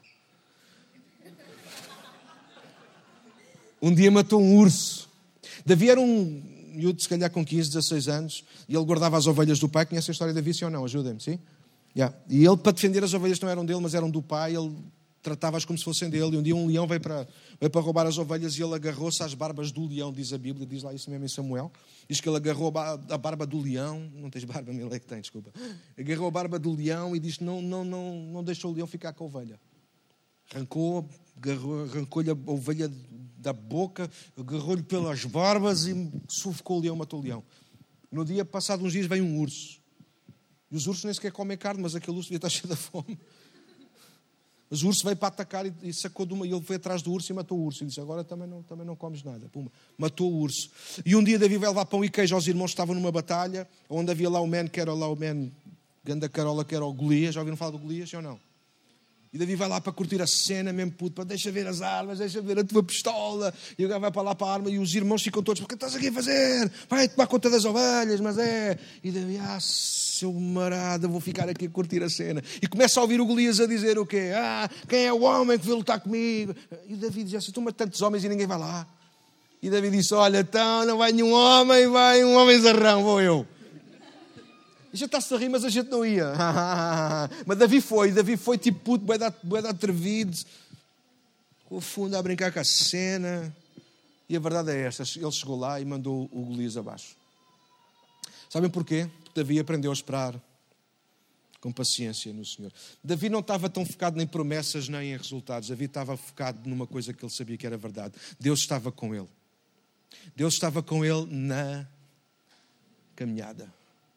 Um dia matou um urso. Davi era um miúdo, se calhar com 15, 16 anos, e ele guardava as ovelhas do pai. Conhece a história de Davi, sim ou não? Ajudem-me, sim? Yeah. E ele, para defender as ovelhas, não eram dele, mas eram do pai. Ele tratava-as como se fossem dele. E um dia um leão veio para roubar as ovelhas e ele agarrou-se às barbas do leão, diz a Bíblia, diz lá isso mesmo em Samuel. Diz que ele agarrou a barba do leão. Não tens barba, ele é que tem, desculpa. Agarrou a barba do leão e diz que não deixou o leão ficar com a ovelha. Arrancou-lhe a ovelha da boca, agarrou-lhe pelas barbas e sufocou o leão, matou o leão. No dia, passado uns dias, veio um urso. E os ursos nem sequer comem carne, mas aquele urso devia estar cheio de fome. Mas o urso veio para atacar e sacou de uma... E ele foi atrás do urso e matou o urso. E disse, agora também não comes nada. Puma. Matou o urso. E um dia Davi vai levar pão e queijo aos irmãos que estavam numa batalha, onde havia lá o man, que era lá o man, ganda carola, que era o Golias. Já ouviram falar do Golias, ou não? E Davi vai lá para curtir a cena, mesmo puto, para deixa ver as armas, deixa ver a tua pistola. E o gajo vai para lá para a arma e os irmãos ficam todos, o que estás aqui a fazer? Vai tomar conta das ovelhas, mas é... E Davi, seu marada, vou ficar aqui a curtir a cena. E começa a ouvir o Golias a dizer o quê? Quem é o homem que veio lutar comigo? E o Davi diz assim, tu matas tantos homens e ninguém vai lá. E Davi disse, olha, então não vai nenhum homem, vai um homem zarrão, vou eu. A gente está-se a rir, mas a gente não ia. Mas Davi foi tipo puto, bué de atrevido, com o fundo a brincar com a cena. E a verdade é esta, ele chegou lá e mandou o Golias abaixo. Sabem porquê? Porque Davi aprendeu a esperar com paciência no Senhor. Davi não estava tão focado em promessas nem em resultados. Davi estava focado numa coisa que ele sabia que era verdade. Deus estava com ele. Deus estava com ele na caminhada.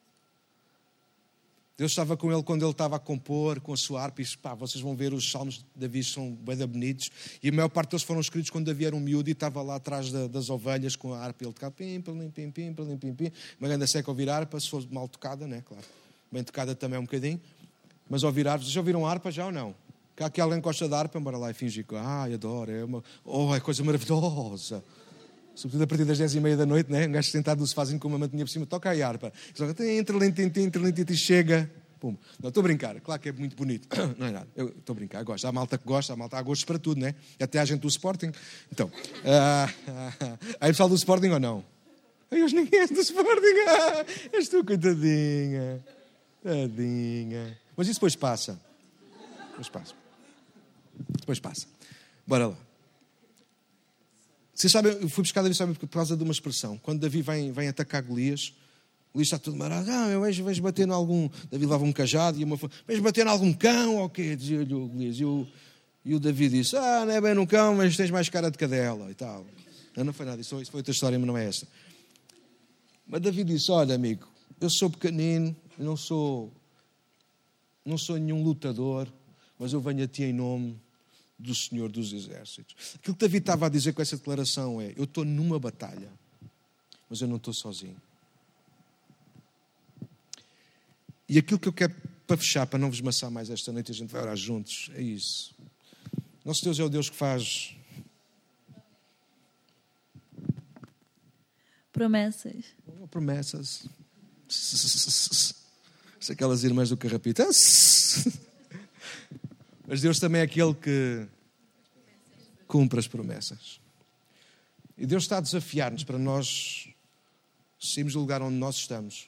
Deus estava com ele quando ele estava a compor com a sua harpa. E vocês vão ver, os salmos de Davi são bem bonitos. E a maior parte deles foram escritos quando Davi era um miúdo e estava lá atrás das ovelhas com a harpa. Ele tocava pim, pim, pim, pim, pim, pim, pim. Uma grande seca ouvir harpa, se for mal tocada, né? Claro. Bem tocada também um bocadinho. Mas ouvir harpa, vocês já ouviram harpa já ou não? Cá aqui alguém gosta de harpa, bora lá e fingir que, adoro, é coisa maravilhosa. Sobretudo a partir das 10h30 da noite, né? Um gajo sentado no sofazinho com uma mantinha por cima, toca aí a harpa. Entre lentito e chega. Pum. Não, estou a brincar. Claro que é muito bonito. Não é nada. Eu estou a brincar. Gosto. Há malta que gosta, há malta há gostos para tudo, né? Até a gente do Sporting. Então, aí pessoal do Sporting ou não? Aí hoje ninguém é do Sporting. És tu, coitadinha. Tadinha. Mas isso depois passa. Depois passa. Bora lá. Vocês sabem, eu fui buscar Davi por causa de uma expressão. Quando Davi vem atacar Golias, Golias está tudo marado. Eu vejo bater em algum... Davi leva um cajado e vejo bater em algum cão, ou quê? Dizia-lhe o Golias. E o Davi disse, não é bem no cão, mas tens mais cara de cadela e tal. Não foi nada, isso foi outra história, mas não é esta. Mas Davi disse, olha amigo, eu sou pequenino, eu não sou nenhum lutador, mas eu venho a ti em nome do Senhor dos Exércitos. Aquilo que Davi estava a dizer com essa declaração é, eu estou numa batalha, mas eu não estou sozinho. E aquilo que eu quero para fechar, para não vos maçar mais esta noite, a gente vai orar juntos, é isso. Nosso Deus é o Deus que faz promessas. Se aquelas irmãs do Carrapito. Mas Deus também é aquele que cumpre as promessas. E Deus está a desafiar-nos para nós sairmos do lugar onde nós estamos.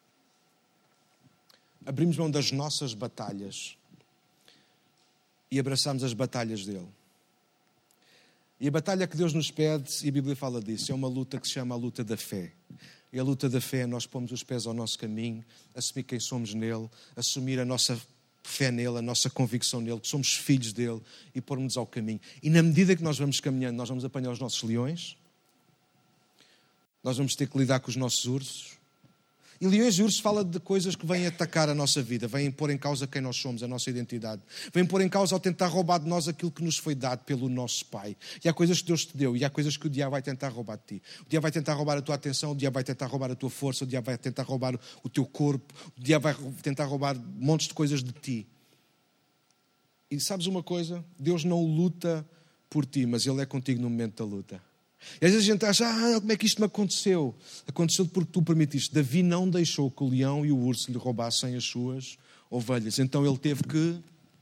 Abrimos mão das nossas batalhas e abraçamos as batalhas dele. E a batalha que Deus nos pede, e a Bíblia fala disso, é uma luta que se chama a luta da fé. E a luta da fé é nós pomos os pés ao nosso caminho, assumir quem somos nele, assumir a nossa fé nele, a nossa convicção nele, que somos filhos dele e pormos ao caminho. E na medida que nós vamos caminhando, nós vamos apanhar os nossos leões, nós vamos ter que lidar com os nossos ursos. E leões e ursos fala de coisas que vêm atacar a nossa vida, vêm pôr em causa quem nós somos, a nossa identidade. Vêm pôr em causa ao tentar roubar de nós aquilo que nos foi dado pelo nosso Pai. E há coisas que Deus te deu e há coisas que o diabo vai tentar roubar de ti. O diabo vai tentar roubar a tua atenção, o diabo vai tentar roubar a tua força, o diabo vai tentar roubar o teu corpo, o diabo vai tentar roubar montes de coisas de ti. E sabes uma coisa? Deus não luta por ti, mas Ele é contigo no momento da luta. E às vezes a gente acha, como é que isto me aconteceu? Aconteceu porque tu permitiste. Davi não deixou que o leão e o urso lhe roubassem as suas ovelhas. Então ele teve que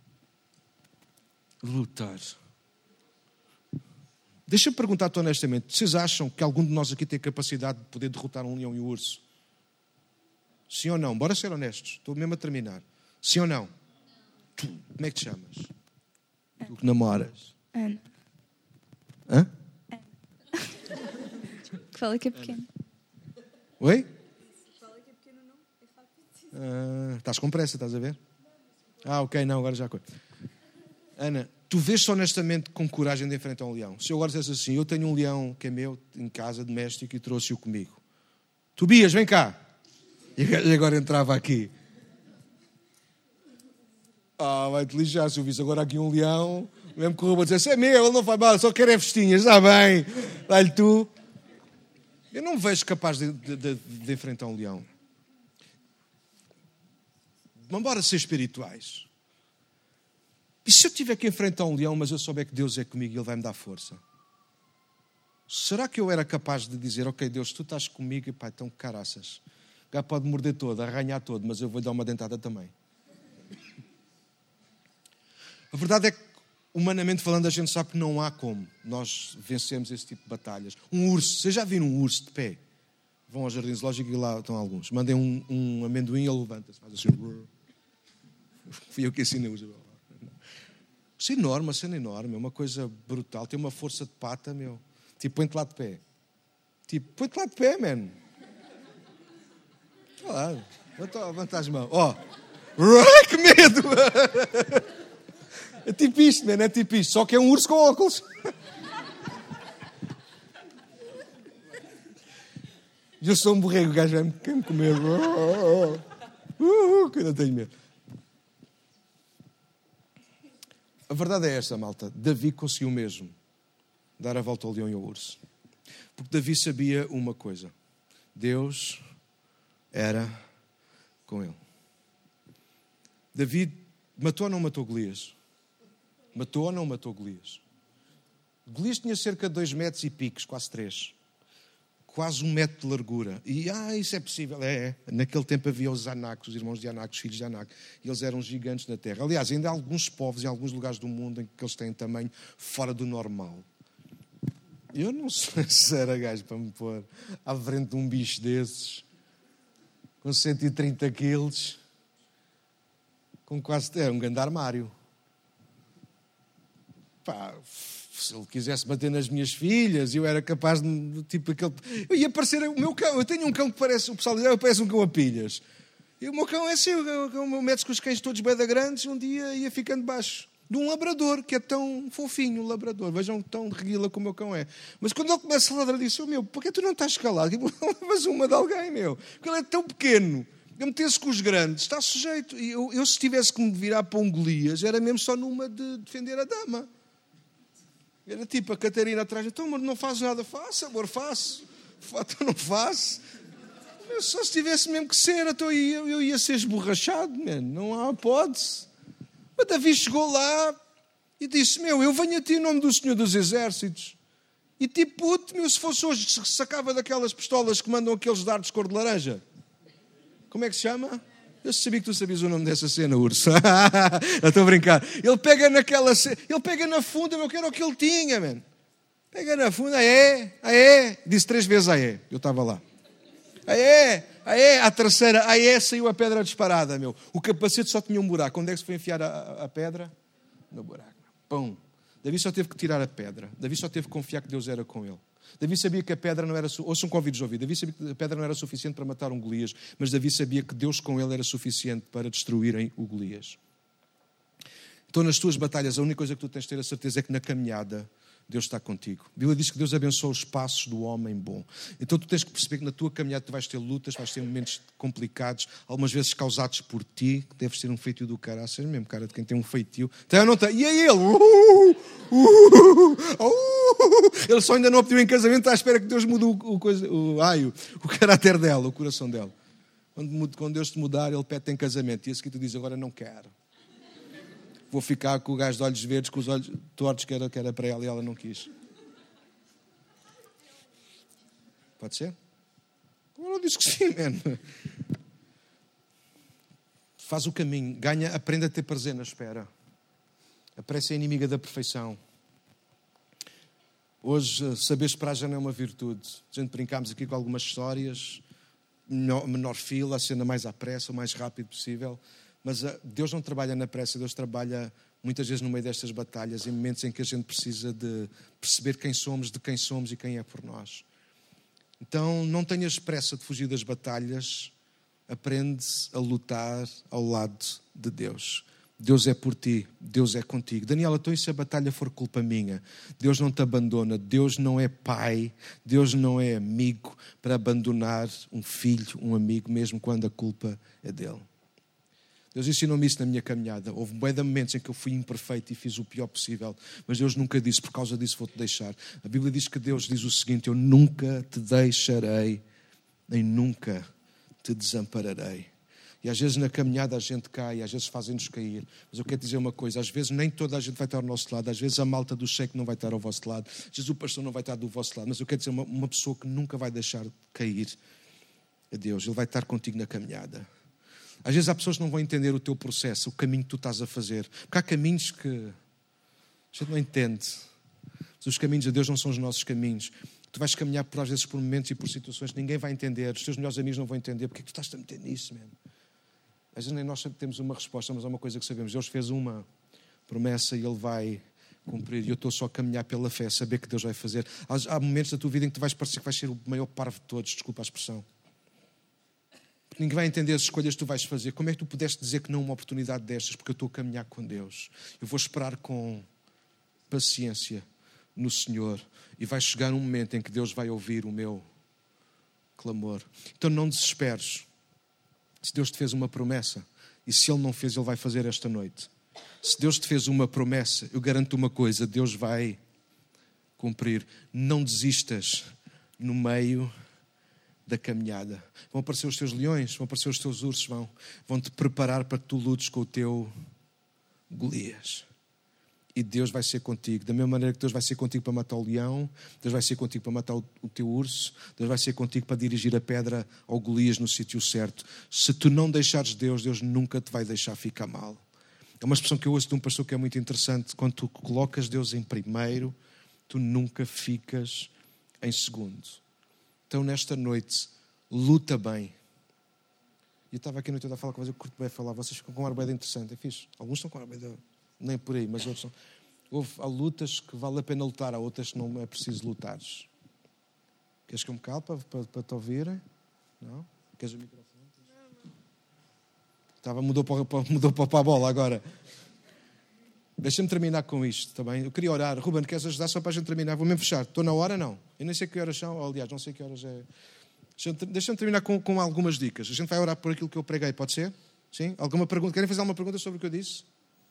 lutar. Deixa-me perguntar-te honestamente, vocês acham que algum de nós aqui tem capacidade de poder derrotar um leão e um urso? Sim ou não? Bora ser honestos. Estou mesmo a terminar. Sim ou não? Tu, como é que te chamas? Tu que namoras? Ana. Hã? Fala que é pequeno. Oi? Fala que é pequeno não. Estás com pressa, estás a ver? Ok, não, agora já... Ana, tu vês-te honestamente com coragem de enfrentar um leão. Se eu agora dissesse assim, eu tenho um leão que é meu, em casa, doméstico, e trouxe-o comigo. Tobias, vem cá. E agora entrava aqui. Vai-te lixar, se eu visse agora aqui um leão, mesmo que o robô dissesse, é meu, ele não faz mal, só quer é festinhas, está bem, dá-lhe tu. Eu não me vejo capaz de enfrentar um leão. Vamos embora ser espirituais. E se eu tiver que enfrentar um leão, mas eu souber que Deus é comigo e Ele vai me dar força? Será que eu era capaz de dizer, ok, Deus, tu estás comigo e pá, então caraças. O gajo pode morder todo, arranhar todo, mas eu vou-lhe dar uma dentada também. A verdade é que, humanamente falando, a gente sabe que não há como nós vencermos esse tipo de batalhas. Um urso, vocês já viram um urso de pé? Vão ao jardim zoológico e lá estão alguns. Mandem um amendoim e ele levanta-se, faz assim. Fui eu que ensinei o Isabel. Isso é enorme, uma cena enorme, é uma coisa brutal. Tem uma força de pata, meu. Tipo, põe-te lá de pé. Tipo, põe-te lá de pé, man. Olha lá, levanta as mãos. Ó, que medo! É tipo isto, man, é tipo isto. Só que é um urso com óculos. Eu sou um borrego, o gajo vai me comer. Que eu não tenho medo. A verdade é esta, malta. Davi conseguiu mesmo dar a volta ao leão e ao urso. Porque Davi sabia uma coisa. Deus era com ele. Davi matou ou não matou Golias? Matou ou não matou Golias? Golias tinha cerca de 2 metros e picos, quase 3. Quase 1 metro de largura. E, isso é possível. É. Naquele tempo havia os Anacos, os irmãos de Anak, os filhos de Anak. E eles eram gigantes na terra. Aliás, ainda há alguns povos, em alguns lugares do mundo, em que eles têm tamanho fora do normal. Eu não sei se era gajo para me pôr à frente de um bicho desses, com 130 quilos, com quase... Era um grande armário. Pá... Se ele quisesse bater nas minhas filhas, eu era capaz de, tipo, aquele... Eu ia parecer o meu cão. Eu tenho um cão que parece, o pessoal diz, parece um cão a pilhas. E o meu cão é assim, o meu metes com os cães todos bem grandes, um dia ia ficando baixo. De um labrador, que é tão fofinho, o labrador. Vejam tão reguila como o meu cão é. Mas quando ele começa a ladrar, disse, meu, porquê tu não estás calado? Levas uma de alguém, meu. Porque ele é tão pequeno. Eu meter-se com os grandes, está sujeito. E eu se tivesse que me virar para um Golias, era mesmo só numa de defender a dama. Era tipo a Catarina atrás, então, amor, não faz nada. Faço, amor, faço. Então não faço. Eu só se tivesse mesmo que ser, então eu ia ser esborrachado, man. Não há hipótese. Mas Davi chegou lá e disse, eu venho a ti em nome do Senhor dos Exércitos. E tipo, se fosse hoje, sacava daquelas pistolas que mandam aqueles dardos cor de laranja. Como é que se chama? Eu sabia que tu sabias o nome dessa cena, urso. Eu estou a brincar. Ele pega naquela cena, ele pega na funda, eu quero o que ele tinha, man. Pega na funda, disse 3 vezes, eu estava lá. À terceira, saiu a pedra disparada, meu. O capacete só tinha um buraco. Onde é que se foi enfiar a pedra? No buraco. Pum. Davi só teve que tirar a pedra. Davi só teve que confiar que Deus era com ele. Davi sabia que a pedra não era... Ouçam convidos de ouvir. Davi sabia que a pedra não era suficiente para matar um Golias, mas Davi sabia que Deus com ele era suficiente para destruírem o Golias. Então, nas tuas batalhas, a única coisa que tu tens de ter a certeza é que na caminhada Deus está contigo. A Bíblia diz que Deus abençoa os passos do homem bom. Então tu tens que perceber que na tua caminhada tu vais ter lutas, vais ter momentos complicados, algumas vezes causados por ti, que deves ter um feitio do caraças, mesmo cara de quem tem um feitio. Tem ou não tem? E aí ele? Ele só ainda não a pediu em casamento, está à espera que Deus mude o caráter dela, o coração dela. Quando Deus te mudar, ele pede-te em casamento. E esse que tu dizes, agora não quero. Vou ficar com o gajo de olhos verdes, com os olhos tortos que era para ela e ela não quis. Pode ser? Eu disse que sim, man. Faz o caminho, aprende a ter prazer na espera. A pressa é inimiga da perfeição. Hoje, saber esperar já não é uma virtude. A gente brincámos aqui com algumas histórias, menor fila, a cena mais à pressa, o mais rápido possível. Mas Deus não trabalha na pressa, Deus trabalha muitas vezes no meio destas batalhas, em momentos em que a gente precisa de perceber quem somos, de quem somos e quem é por nós. Então, não tenhas pressa de fugir das batalhas, aprende a lutar ao lado de Deus. Deus é por ti, Deus é contigo. Daniela, então e se a batalha for culpa minha? Deus não te abandona, Deus não é pai, Deus não é amigo para abandonar um filho, um amigo, mesmo quando a culpa é dele. Deus ensinou-me isso na minha caminhada. Houve bué de momentos em que eu fui imperfeito e fiz o pior possível, mas Deus nunca disse, por causa disso vou-te deixar. A Bíblia diz que Deus diz o seguinte, eu nunca te deixarei, nem nunca te desampararei. E às vezes na caminhada a gente cai, às vezes fazem-nos cair. Mas eu quero dizer uma coisa, às vezes nem toda a gente vai estar ao nosso lado, às vezes a malta do cheque não vai estar ao vosso lado, às vezes o pastor não vai estar do vosso lado, mas eu quero dizer uma pessoa que nunca vai deixar de cair a Deus, Ele vai estar contigo na caminhada. Às vezes há pessoas que não vão entender o teu processo, o caminho que tu estás a fazer. Porque há caminhos que a gente não entende. Mas os caminhos de Deus não são os nossos caminhos. Tu vais caminhar às vezes por momentos e por situações que ninguém vai entender. Os teus melhores amigos não vão entender. Porque é que tu estás a meter nisso, man? Às vezes nem nós temos uma resposta, mas há uma coisa que sabemos. Deus fez uma promessa e Ele vai cumprir. E eu estou só a caminhar pela fé, a saber que Deus vai fazer. Há momentos da tua vida em que tu vais parecer que vais ser o maior parvo de todos, desculpa a expressão. Porque ninguém vai entender as escolhas que tu vais fazer. Como é que tu pudeste dizer que não a uma oportunidade destas? Porque eu estou a caminhar com Deus. Eu vou esperar com paciência no Senhor. E vai chegar um momento em que Deus vai ouvir o meu clamor. Então não desesperes. Se Deus te fez uma promessa, e se Ele não fez, Ele vai fazer esta noite. Se Deus te fez uma promessa, eu garanto uma coisa, Deus vai cumprir. Não desistas no meio da caminhada. Vão aparecer os teus leões, vão aparecer os teus ursos, vão-te preparar para que tu lutes com o teu Golias. E Deus vai ser contigo. Da mesma maneira que Deus vai ser contigo para matar o leão, Deus vai ser contigo para matar o teu urso, Deus vai ser contigo para dirigir a pedra ao Golias no sítio certo. Se tu não deixares Deus, Deus nunca te vai deixar ficar mal. É uma expressão que eu ouço de um pastor que é muito interessante. Quando tu colocas Deus em primeiro, tu nunca ficas em segundo. Então, nesta noite, luta bem. Eu estava aqui a noite a falar com vocês, eu curto bem falar. Vocês ficam com uma arbeida interessante, é fixe. Alguns estão com uma arbeida, nem por aí, mas outros não. Há lutas que vale a pena lutar, há outras que não é preciso lutares. Queres que eu me cale para te ouvirem? Não? Queres o microfone? Mudou para a bola agora. Deixa-me terminar com isto, está bem? Eu queria orar. Ruben, queres ajudar só para a gente terminar? Vou mesmo fechar. Estou na hora, não? Eu nem sei que horas são. Aliás, não sei que horas é. Deixa-me terminar com algumas dicas. A gente vai orar por aquilo que eu preguei, pode ser? Sim? Alguma pergunta? Querem fazer alguma pergunta sobre o que eu disse?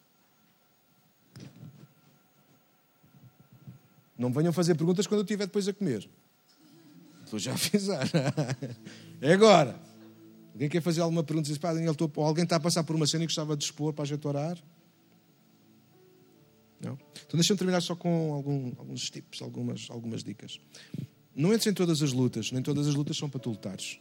Não me venham fazer perguntas quando eu estiver depois a comer. Estou já a avisar. É agora. Alguém quer fazer alguma pergunta? Diz, pá, Daniel, alguém está a passar por uma cena e gostava de expor para a gente orar? Não? Então deixa-me terminar só com alguns tips, algumas dicas. Não entres em todas as lutas. Nem todas as lutas são para tu lutares.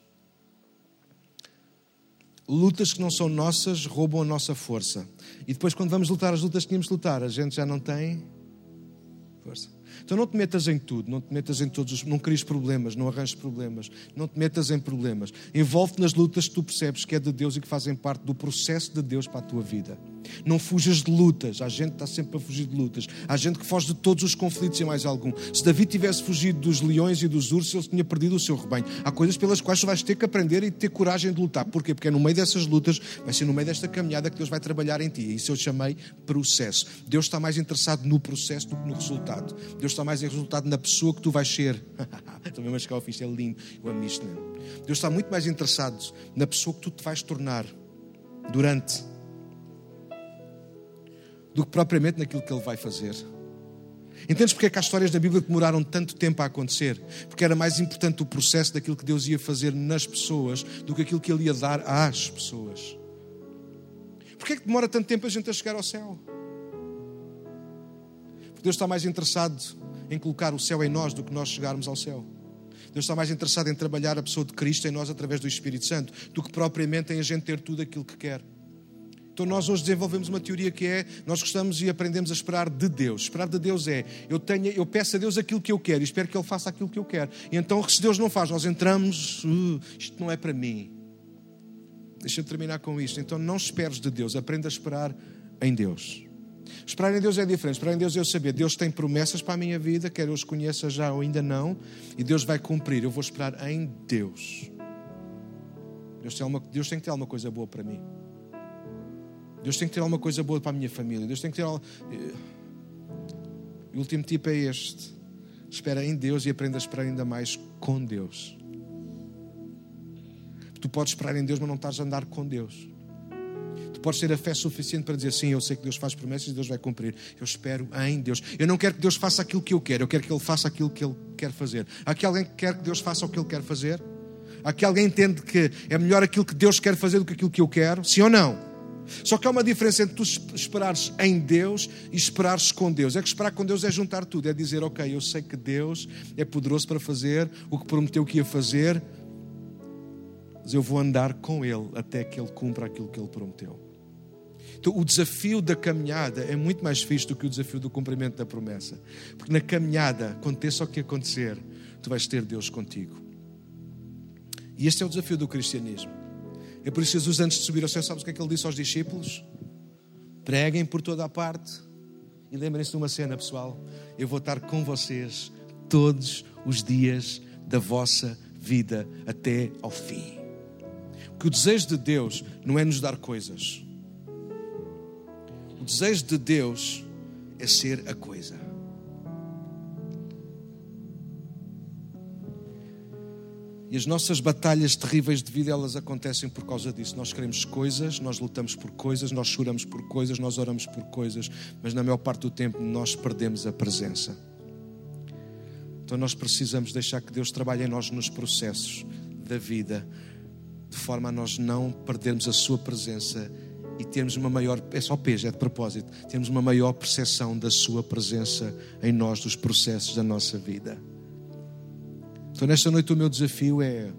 Lutas que não são nossas roubam a nossa força. E depois, quando vamos lutar as lutas que tínhamos de lutar, a gente já não tem força. Então não te metas em tudo, não te metas em todos, não cries problemas, não arranjes problemas, não te metas em problemas. Envolve-te nas lutas que tu percebes que é de Deus e que fazem parte do processo de Deus para a tua vida. Não fujas de lutas. Há gente que está sempre a fugir de lutas. Há gente que foge de todos os conflitos e mais algum. Se Davi tivesse fugido dos leões e dos ursos, ele tinha perdido o seu rebanho. Há coisas pelas quais tu vais ter que aprender e ter coragem de lutar. Porquê? Porque é no meio dessas lutas, vai ser no meio desta caminhada que Deus vai trabalhar em ti. E isso eu chamei processo. Deus está mais interessado no processo do que no resultado. Deus está mais interessado na pessoa que tu vais ser. Também mas cá o fixe, é lindo. Eu amo isto mesmo. Deus está muito mais interessado na pessoa que tu te vais tornar durante do que propriamente naquilo que Ele vai fazer. Entendes porque é que há histórias da Bíblia que demoraram tanto tempo a acontecer? Porque era mais importante o processo daquilo que Deus ia fazer nas pessoas do que aquilo que Ele ia dar às pessoas. Porquê é que demora tanto tempo a gente a chegar ao céu? Porque Deus está mais interessado em colocar o céu em nós do que nós chegarmos ao céu. Deus está mais interessado em trabalhar a pessoa de Cristo em nós através do Espírito Santo do que propriamente em a gente ter tudo aquilo que quer. Então nós hoje desenvolvemos uma teoria que é, nós gostamos e aprendemos a esperar de Deus. Esperar de Deus é, eu peço a Deus aquilo que eu quero e espero que Ele faça aquilo que eu quero. E então se Deus não faz, nós entramos, isto não é para mim. Deixa-me terminar com isto. Então não esperes de Deus, aprenda a esperar em Deus. Esperar em Deus é diferente. Esperar em Deus é eu saber, Deus tem promessas para a minha vida, quer eu os conheça já ou ainda não, e Deus vai cumprir. Eu vou esperar em Deus. Deus tem que ter alguma coisa boa para mim. Deus tem que ter alguma coisa boa para a minha família. Deus tem que ter o último tipo é este. Espera em Deus e aprenda a esperar ainda mais com Deus. Tu podes esperar em Deus, mas não estás a andar com Deus. Tu podes ter a fé suficiente para dizer, sim, eu sei que Deus faz promessas e Deus vai cumprir. Eu espero em Deus. Eu não quero que Deus faça aquilo que eu quero. Eu quero que Ele faça aquilo que Ele quer fazer. Há aqui alguém que quer que Deus faça o que Ele quer fazer? Há aqui alguém que entende que é melhor aquilo que Deus quer fazer do que aquilo que eu quero? Sim ou não? Só que há uma diferença entre tu esperares em Deus e esperares com Deus. É que esperar com Deus é juntar tudo. É dizer, ok, eu sei que Deus é poderoso para fazer o que prometeu que ia fazer, mas eu vou andar com Ele até que Ele cumpra aquilo que Ele prometeu. Então o desafio da caminhada é muito mais fixe do que o desafio do cumprimento da promessa. Porque na caminhada, aconteça o que acontecer, tu vais ter Deus contigo. E este é o desafio do cristianismo. É por isso que Jesus, antes de subir ao céu, sabes o que é que Ele disse aos discípulos? Preguem por toda a parte E lembrem-se de uma cena, pessoal. Eu vou estar com vocês todos os dias da vossa vida até ao fim. Porque o desejo de Deus não é nos dar coisas. O desejo de Deus é ser a coisa. E as nossas batalhas terríveis de vida, elas acontecem por causa disso. Nós queremos coisas, nós lutamos por coisas, nós choramos por coisas, nós oramos por coisas, mas na maior parte do tempo nós perdemos a presença. Então nós precisamos deixar que Deus trabalhe em nós nos processos da vida, de forma a nós não perdermos a sua presença e termos uma maior, é só pejo, é de propósito, termos uma maior percepção da sua presença em nós, dos processos da nossa vida. Então nesta noite o meu desafio é: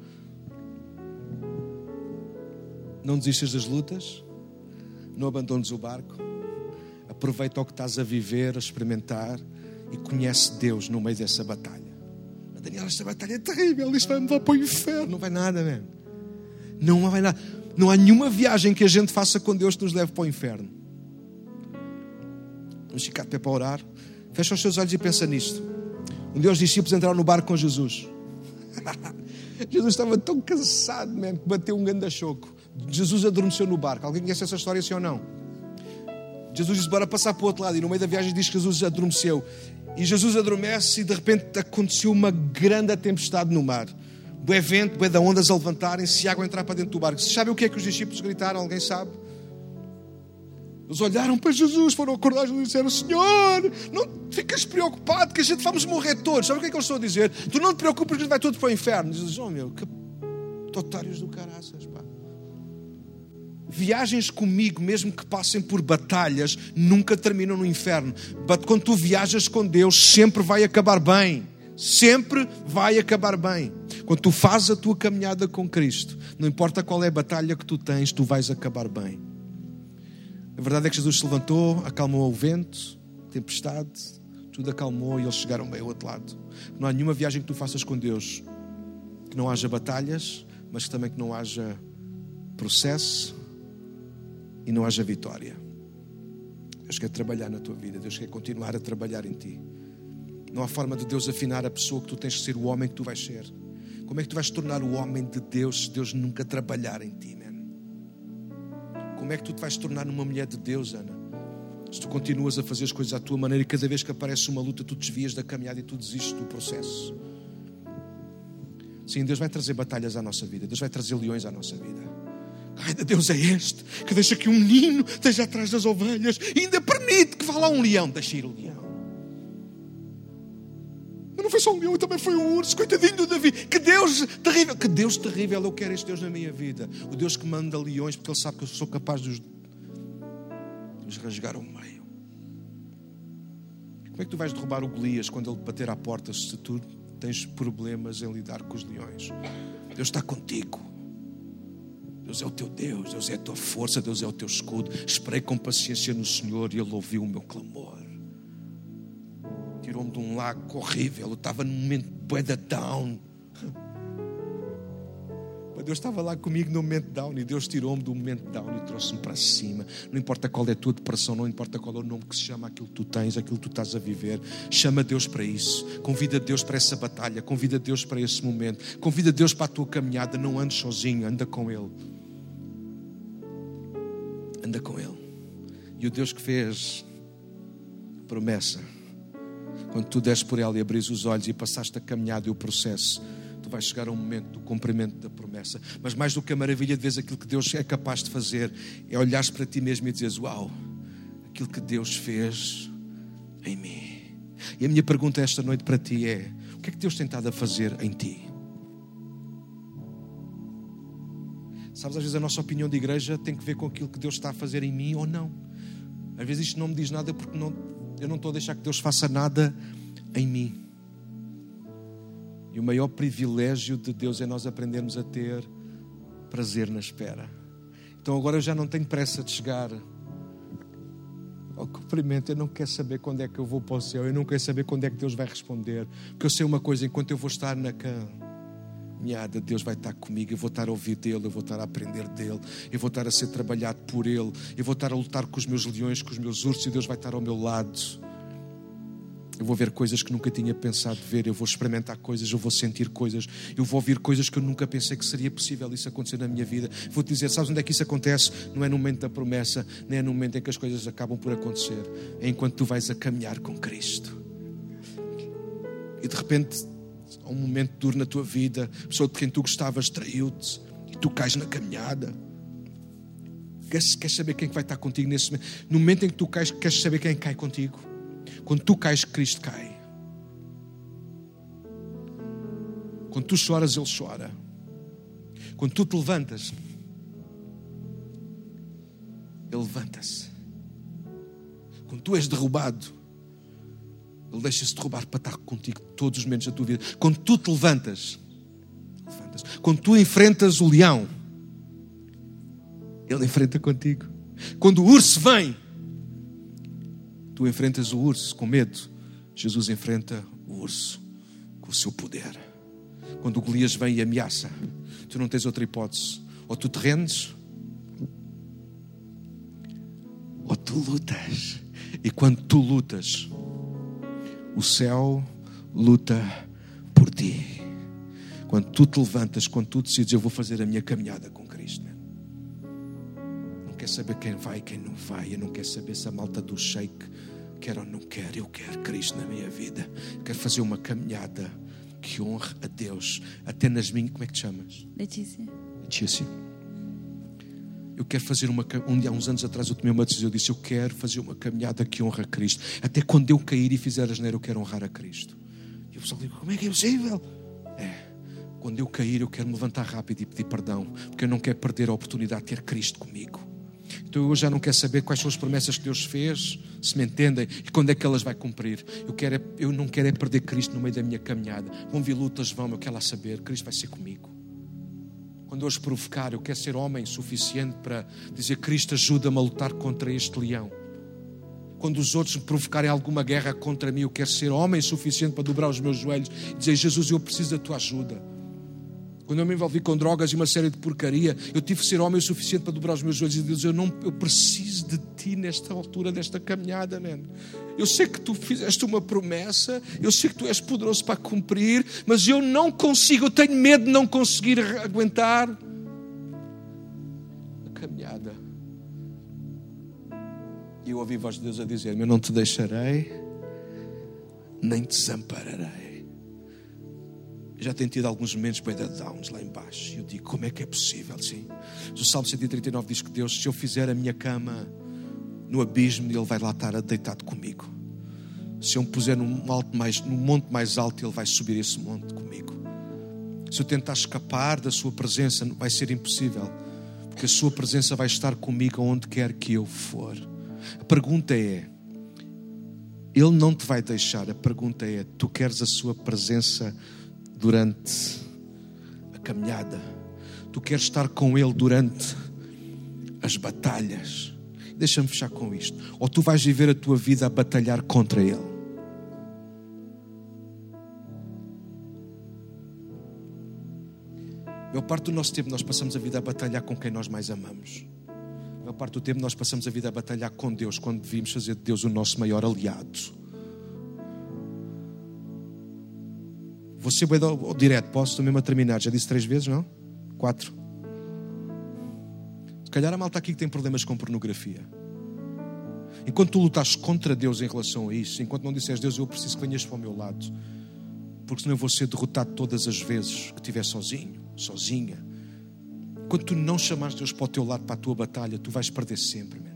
não desistas das lutas, não abandones o barco, aproveita o que estás a viver, a experimentar e conhece Deus no meio dessa batalha. Mas Daniel, esta batalha é terrível, isto vai-me levar para o inferno. Não vai nada, man. Não vai nada. Não há nenhuma viagem que a gente faça com Deus que nos leve para o inferno. Vamos ficar de pé para orar. Fecha os seus olhos e pensa nisto. Um dia os discípulos entraram no barco com Jesus. Jesus estava tão cansado, man, que bateu um grande choco. Jesus adormeceu no barco. Alguém conhece essa história, sim ou não? Jesus disse: bora passar para o outro lado. E no meio da viagem diz que Jesus adormeceu. E Jesus adormece e de repente aconteceu uma grande tempestade no mar. Bué vento, bué de ondas a levantarem-se e água a entrar para dentro do barco. Vocês sabem o que é que os discípulos gritaram? Alguém sabe? Eles olharam para Jesus, foram acordar e disseram: Senhor, não ficas preocupado que a gente vamos morrer todos. Sabe o que é que eles estão a dizer? Tu não te preocupes que a gente vai todos para o inferno. Jesus diz: oh meu, que otários do caraças, pá. Viagens comigo, mesmo que passem por batalhas, nunca terminam no inferno. Mas quando tu viajas com Deus, sempre vai acabar bem. Sempre vai acabar bem. Quando tu fazes a tua caminhada com Cristo, não importa qual é a batalha que tu tens, tu vais acabar bem. A verdade é que Jesus se levantou, acalmou o vento, a tempestade, tudo acalmou e eles chegaram bem ao outro lado. Não há nenhuma viagem que tu faças com Deus que não haja batalhas, mas também que não haja processo e não haja vitória. Deus quer trabalhar na tua vida, Deus quer continuar a trabalhar em ti. Não há forma de Deus afinar a pessoa que tu tens que ser, o homem que tu vais ser. Como é que tu vais te tornar o homem de Deus se Deus nunca trabalhar em ti, man? Como é que tu te vais tornar uma mulher de Deus, Ana? Se tu continuas a fazer as coisas à tua maneira e cada vez que aparece uma luta tu desvias da caminhada e tu desistes do processo. Sim, Deus vai trazer batalhas à nossa vida. Deus vai trazer leões à nossa vida. Ai, Deus é este que deixa que um menino esteja atrás das ovelhas e ainda permite que vá lá um leão. Deixa ir o leão. Mas não foi só um leão, também foi um urso. Coitadinho do Davi. Que Deus terrível. Que Deus terrível. Eu quero este Deus na minha vida. O Deus que manda leões porque Ele sabe que eu sou capaz de os rasgar ao meio. Como é que tu vais derrubar o Golias quando ele bater à porta se tu tens problemas em lidar com os leões? Deus está contigo. Deus é o teu Deus. Deus é a tua força. Deus é o teu escudo. Esperei com paciência no Senhor e Ele ouviu o meu clamor. Tirou-me de um lago horrível. Eu estava num momento bué de down. Mas Deus estava lá comigo no momento down. E Deus tirou-me do momento down e trouxe-me para cima. Não importa qual é a tua depressão, não importa qual é o nome que se chama aquilo que tu tens, aquilo que tu estás a viver. Chama Deus para isso. Convida Deus para essa batalha. Convida Deus para esse momento. Convida Deus para a tua caminhada. Não andes sozinho, anda com Ele. Anda com Ele. E o Deus que fez promessa, quando tu des por ela e abris os olhos e passaste a caminhada e o processo, tu vais chegar a um momento do cumprimento da promessa. Mas mais do que a maravilha de ver aquilo que Deus é capaz de fazer, é olhares para ti mesmo e dizeres: uau, aquilo que Deus fez em mim. E a minha pergunta esta noite para ti é: o que é que Deus tem estado a fazer em ti? Sabes, às vezes a nossa opinião de igreja tem que ver com aquilo que Deus está a fazer em mim ou não. Às vezes isto não me diz nada porque eu não estou a deixar que Deus faça nada em mim. E o maior privilégio de Deus é nós aprendermos a ter prazer na espera. Então agora eu já não tenho pressa de chegar ao cumprimento. Eu não quero saber quando é que eu vou para o céu. Eu não quero saber quando é que Deus vai responder. Porque eu sei uma coisa: enquanto eu vou estar caminhada, Deus vai estar comigo. Eu vou estar a ouvir dEle, eu vou estar a aprender dEle, eu vou estar a ser trabalhado por Ele, eu vou estar a lutar com os meus leões, com os meus ursos, e Deus vai estar ao meu lado. Eu vou ver coisas que nunca tinha pensado ver, eu vou experimentar coisas, eu vou sentir coisas, eu vou ouvir coisas que eu nunca pensei que seria possível isso acontecer na minha vida. Vou-te dizer, sabes onde é que isso acontece? Não é no momento da promessa, nem é no momento em que as coisas acabam por acontecer. É enquanto tu vais a caminhar com Cristo. E de repente, há um momento duro na tua vida, a pessoa de quem tu gostavas traiu-te, e tu cais na caminhada. Queres saber quem vai estar contigo nesse momento? No momento em que tu cais, queres saber quem cai contigo? Quando tu cais, Cristo cai. Quando tu choras, Ele chora. Quando tu te levantas, Ele levanta-se. Quando tu és derrubado, Ele deixa-se derrubar para estar contigo todos os momentos da tua vida. Quando tu te levantas, quando tu enfrentas o leão, Ele enfrenta contigo. Quando o urso vem, tu enfrentas o urso com medo. Jesus enfrenta o urso com o seu poder. Quando o Golias vem e ameaça, tu não tens outra hipótese. Ou tu te rendes, ou tu lutas. E quando tu lutas, o céu luta por ti. Quando tu te levantas, quando tu decides, eu vou fazer a minha caminhada com Cristo. Não quer saber quem vai e quem não vai. Eu não quero saber se a malta do shake quer ou não quer. Eu quero Cristo na minha vida. Quero fazer uma caminhada que honre a Deus. Até nas minhas... Como é que te chamas? Letícia. Letícia. Eu quero fazer há uns anos atrás eu tomei uma decisão. Eu disse, eu quero fazer uma caminhada que honra a Cristo. Até quando eu cair e fizer asneira, eu quero honrar a Cristo. E o pessoal diz, como é que é possível? Quando eu cair, eu quero me levantar rápido e pedir perdão. Porque eu não quero perder a oportunidade de ter Cristo comigo. Então eu já não quero saber quais são as promessas que Deus fez, se me entendem, e quando é que elas vai cumprir. Eu não quero é perder Cristo no meio da minha caminhada. Vão vir lutas, eu quero lá saber, Cristo vai ser comigo. Quando eu os provocar, eu quero ser homem suficiente para dizer, Cristo ajuda-me a lutar contra este leão. Quando os outros me provocarem alguma guerra contra mim, eu quero ser homem suficiente para dobrar os meus joelhos e dizer, Jesus, eu preciso da tua ajuda. Quando eu me envolvi com drogas e uma série de porcaria, eu tive que ser homem o suficiente para dobrar os meus joelhos e dizer, eu preciso de ti nesta altura, desta caminhada, man. Eu sei que tu fizeste uma promessa, eu sei que tu és poderoso para cumprir, mas eu não consigo, eu tenho medo de não conseguir aguentar a caminhada. E eu ouvi a voz de Deus a dizer-me, eu não te deixarei, nem te desampararei. Já tenho tido alguns momentos bem de downs lá embaixo. E eu digo, como é que é possível? Sim. O Salmo 139 diz que Deus, se eu fizer a minha cama no abismo, Ele vai lá estar deitado comigo. Se eu me puser num monte mais alto, Ele vai subir esse monte comigo. Se eu tentar escapar da sua presença, vai ser impossível. Porque a sua presença vai estar comigo onde quer que eu for. A pergunta é, Ele não te vai deixar. A pergunta é, tu queres a sua presença durante a caminhada? Tu queres estar com Ele durante as batalhas? Deixa-me fechar com isto. Ou tu vais viver a tua vida a batalhar contra Ele? A maior parte do nosso tempo nós passamos a vida a batalhar com quem nós mais amamos. A maior parte do tempo nós passamos a vida a batalhar com Deus, quando devíamos fazer de Deus o nosso maior aliado. Vou ser bem direto, posso? Estou mesmo a terminar. Já disse 3 vezes, não? 4. Se calhar a malta aqui que tem problemas com pornografia. Enquanto tu lutas contra Deus em relação a isso, enquanto não disseres, Deus, eu preciso que venhas para o meu lado, porque senão eu vou ser derrotado todas as vezes que estiver sozinho, sozinha. Enquanto tu não chamares Deus para o teu lado, para a tua batalha, tu vais perder sempre, man.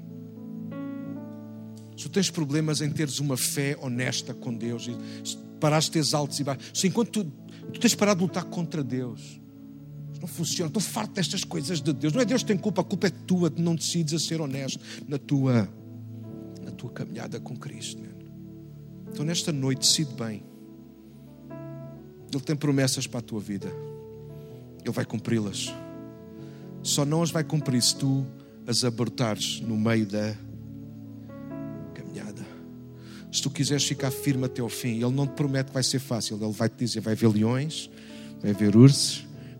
Se tu tens problemas em teres uma fé honesta com Deus, se parares de teres altos e baixos, se enquanto tu tens parado de lutar contra Deus, não funciona, estou farto destas coisas de Deus. Não é Deus que tem culpa, a culpa é tua, de não decides a ser honesto na tua caminhada com Cristo, man. Então nesta noite decide bem. Ele tem promessas para a tua vida, Ele vai cumpri-las. Só não as vai cumprir se tu as abortares no meio da caminhada. Se tu quiseres ficar firme até ao fim, Ele não te promete que vai ser fácil. Ele vai te dizer, vai haver leões, vai haver ursos,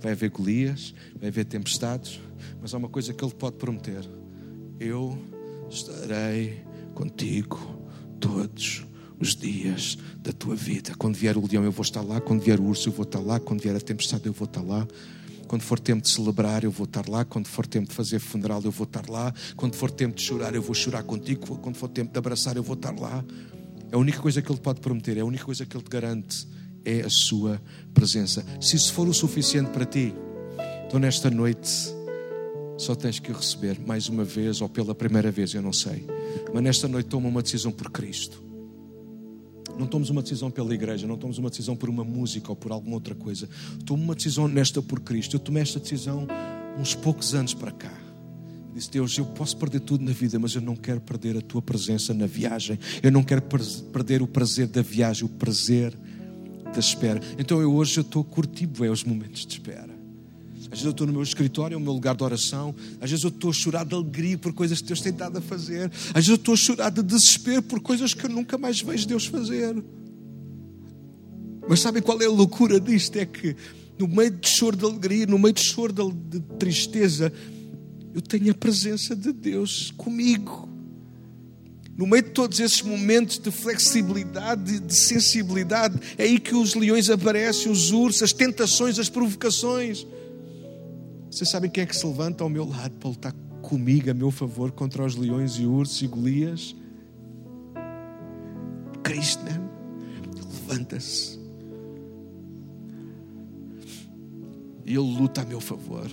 vai haver Golias, vai haver tempestades, mas há uma coisa que Ele pode prometer: eu estarei contigo todos os dias da tua vida. Quando vier o leão eu vou estar lá, quando vier o urso eu vou estar lá, quando vier a tempestade eu vou estar lá, quando for tempo de celebrar eu vou estar lá, quando for tempo de fazer funeral eu vou estar lá, quando for tempo de chorar eu vou chorar contigo, quando for tempo de abraçar eu vou estar lá. A única coisa que Ele pode prometer, a única coisa que Ele te garante é a sua presença. Se isso for o suficiente para ti, então nesta noite só tens que receber mais uma vez ou pela primeira vez, eu não sei, mas nesta noite toma uma decisão por Cristo. Não tomes uma decisão pela igreja, não tomes uma decisão por uma música ou por alguma outra coisa. Toma uma decisão honesta por Cristo. Eu tomei esta decisão uns poucos anos para cá. Disse: Deus, eu posso perder tudo na vida, mas eu não quero perder a tua presença na viagem. Eu não quero perder o prazer da viagem, o prazer da espera. Então hoje eu estou a curtir bem os momentos de espera. Às vezes eu estou no meu escritório, é o meu lugar de oração. Às vezes eu estou a chorar de alegria por coisas que Deus tem dado a fazer. Às vezes eu estou a chorar de desespero por coisas que eu nunca mais vejo Deus fazer. Mas sabem qual é a loucura disto? É que no meio de choro de alegria, no meio de choro de tristeza, eu tenho a presença de Deus comigo. No meio de todos esses momentos de flexibilidade, de sensibilidade, é aí que os leões aparecem, os ursos, as tentações, as provocações. Vocês sabem quem é que se levanta ao meu lado para lutar comigo, a meu favor, contra os leões e ursos e Golias? Cristo, né? Levanta-se. E Ele luta a meu favor.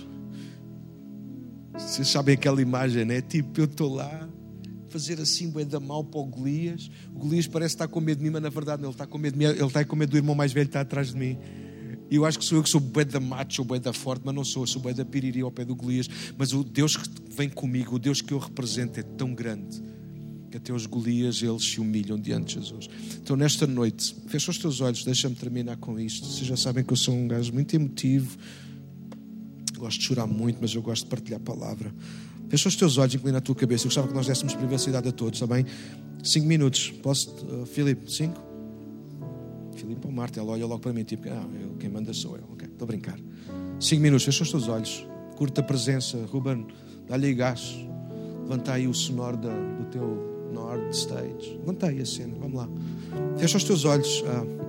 Vocês sabem aquela imagem, né? Tipo, eu estou lá, fazer assim, bué da mal para o Golias. O Golias parece estar com medo de mim, mas na verdade não, ele está com medo de mim. Ele está com medo do irmão mais velho que está atrás de mim. E eu acho que sou eu que sou bué da macho, sou bué da forte, mas não sou. Eu sou bué da piriri ao pé do Golias. Mas o Deus que vem comigo, o Deus que eu represento é tão grande que até os Golias, eles se humilham diante de Jesus. Então nesta noite, fecha os teus olhos, deixa-me terminar com isto. Vocês já sabem que eu sou um gajo muito emotivo. Gosto de chorar muito, mas eu gosto de partilhar a palavra. Fecha os teus olhos, inclina a tua cabeça. Eu gostava que nós dessemos privacidade a todos, está bem? 5 minutos. Posso, Filipe? 5? Filipe ou Marta, ela olha logo para mim, tipo, quem manda sou eu. Ok, estou a brincar. 5 minutos, fecha os teus olhos. Curta a presença. Ruben, dá-lhe aí gás. Levanta aí o sonoro do teu Nord Stage. Levanta aí a cena, vamos lá. Fecha os teus olhos.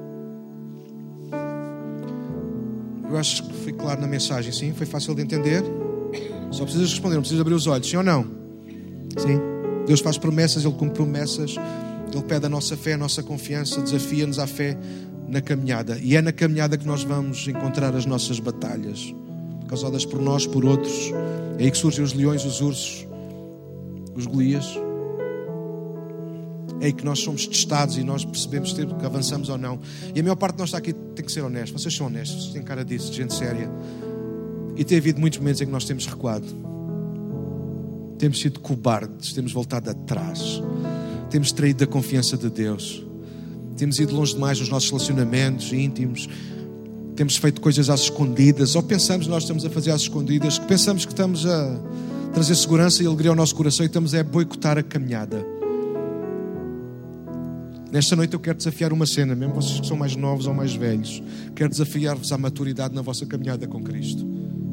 Eu acho que foi claro na mensagem, sim? Foi fácil de entender? Só precisas responder, não precisas abrir os olhos, sim ou não? Sim. Deus faz promessas, Ele cumpre promessas. Ele pede a nossa fé, a nossa confiança, desafia-nos à fé na caminhada. E é na caminhada que nós vamos encontrar as nossas batalhas, causadas por nós, por outros. É aí que surgem os leões, os ursos, os Golias. É aí que nós somos testados e nós percebemos que avançamos ou não. E a maior parte de nós está aqui tem que ser honesto. Vocês são honestos, vocês têm cara disso, de gente séria. E tem havido muitos momentos em que nós temos recuado. Temos sido cobardes, temos voltado atrás. Temos traído da confiança de Deus. Temos ido longe demais nos nossos relacionamentos íntimos. Temos feito coisas às escondidas. Ou pensamos que nós estamos a fazer às escondidas, que pensamos que estamos a trazer segurança e alegria ao nosso coração e estamos a boicotar a caminhada. Nesta noite eu quero desafiar uma cena, mesmo vocês que são mais novos ou mais velhos. Quero desafiar-vos à maturidade na vossa caminhada com Cristo.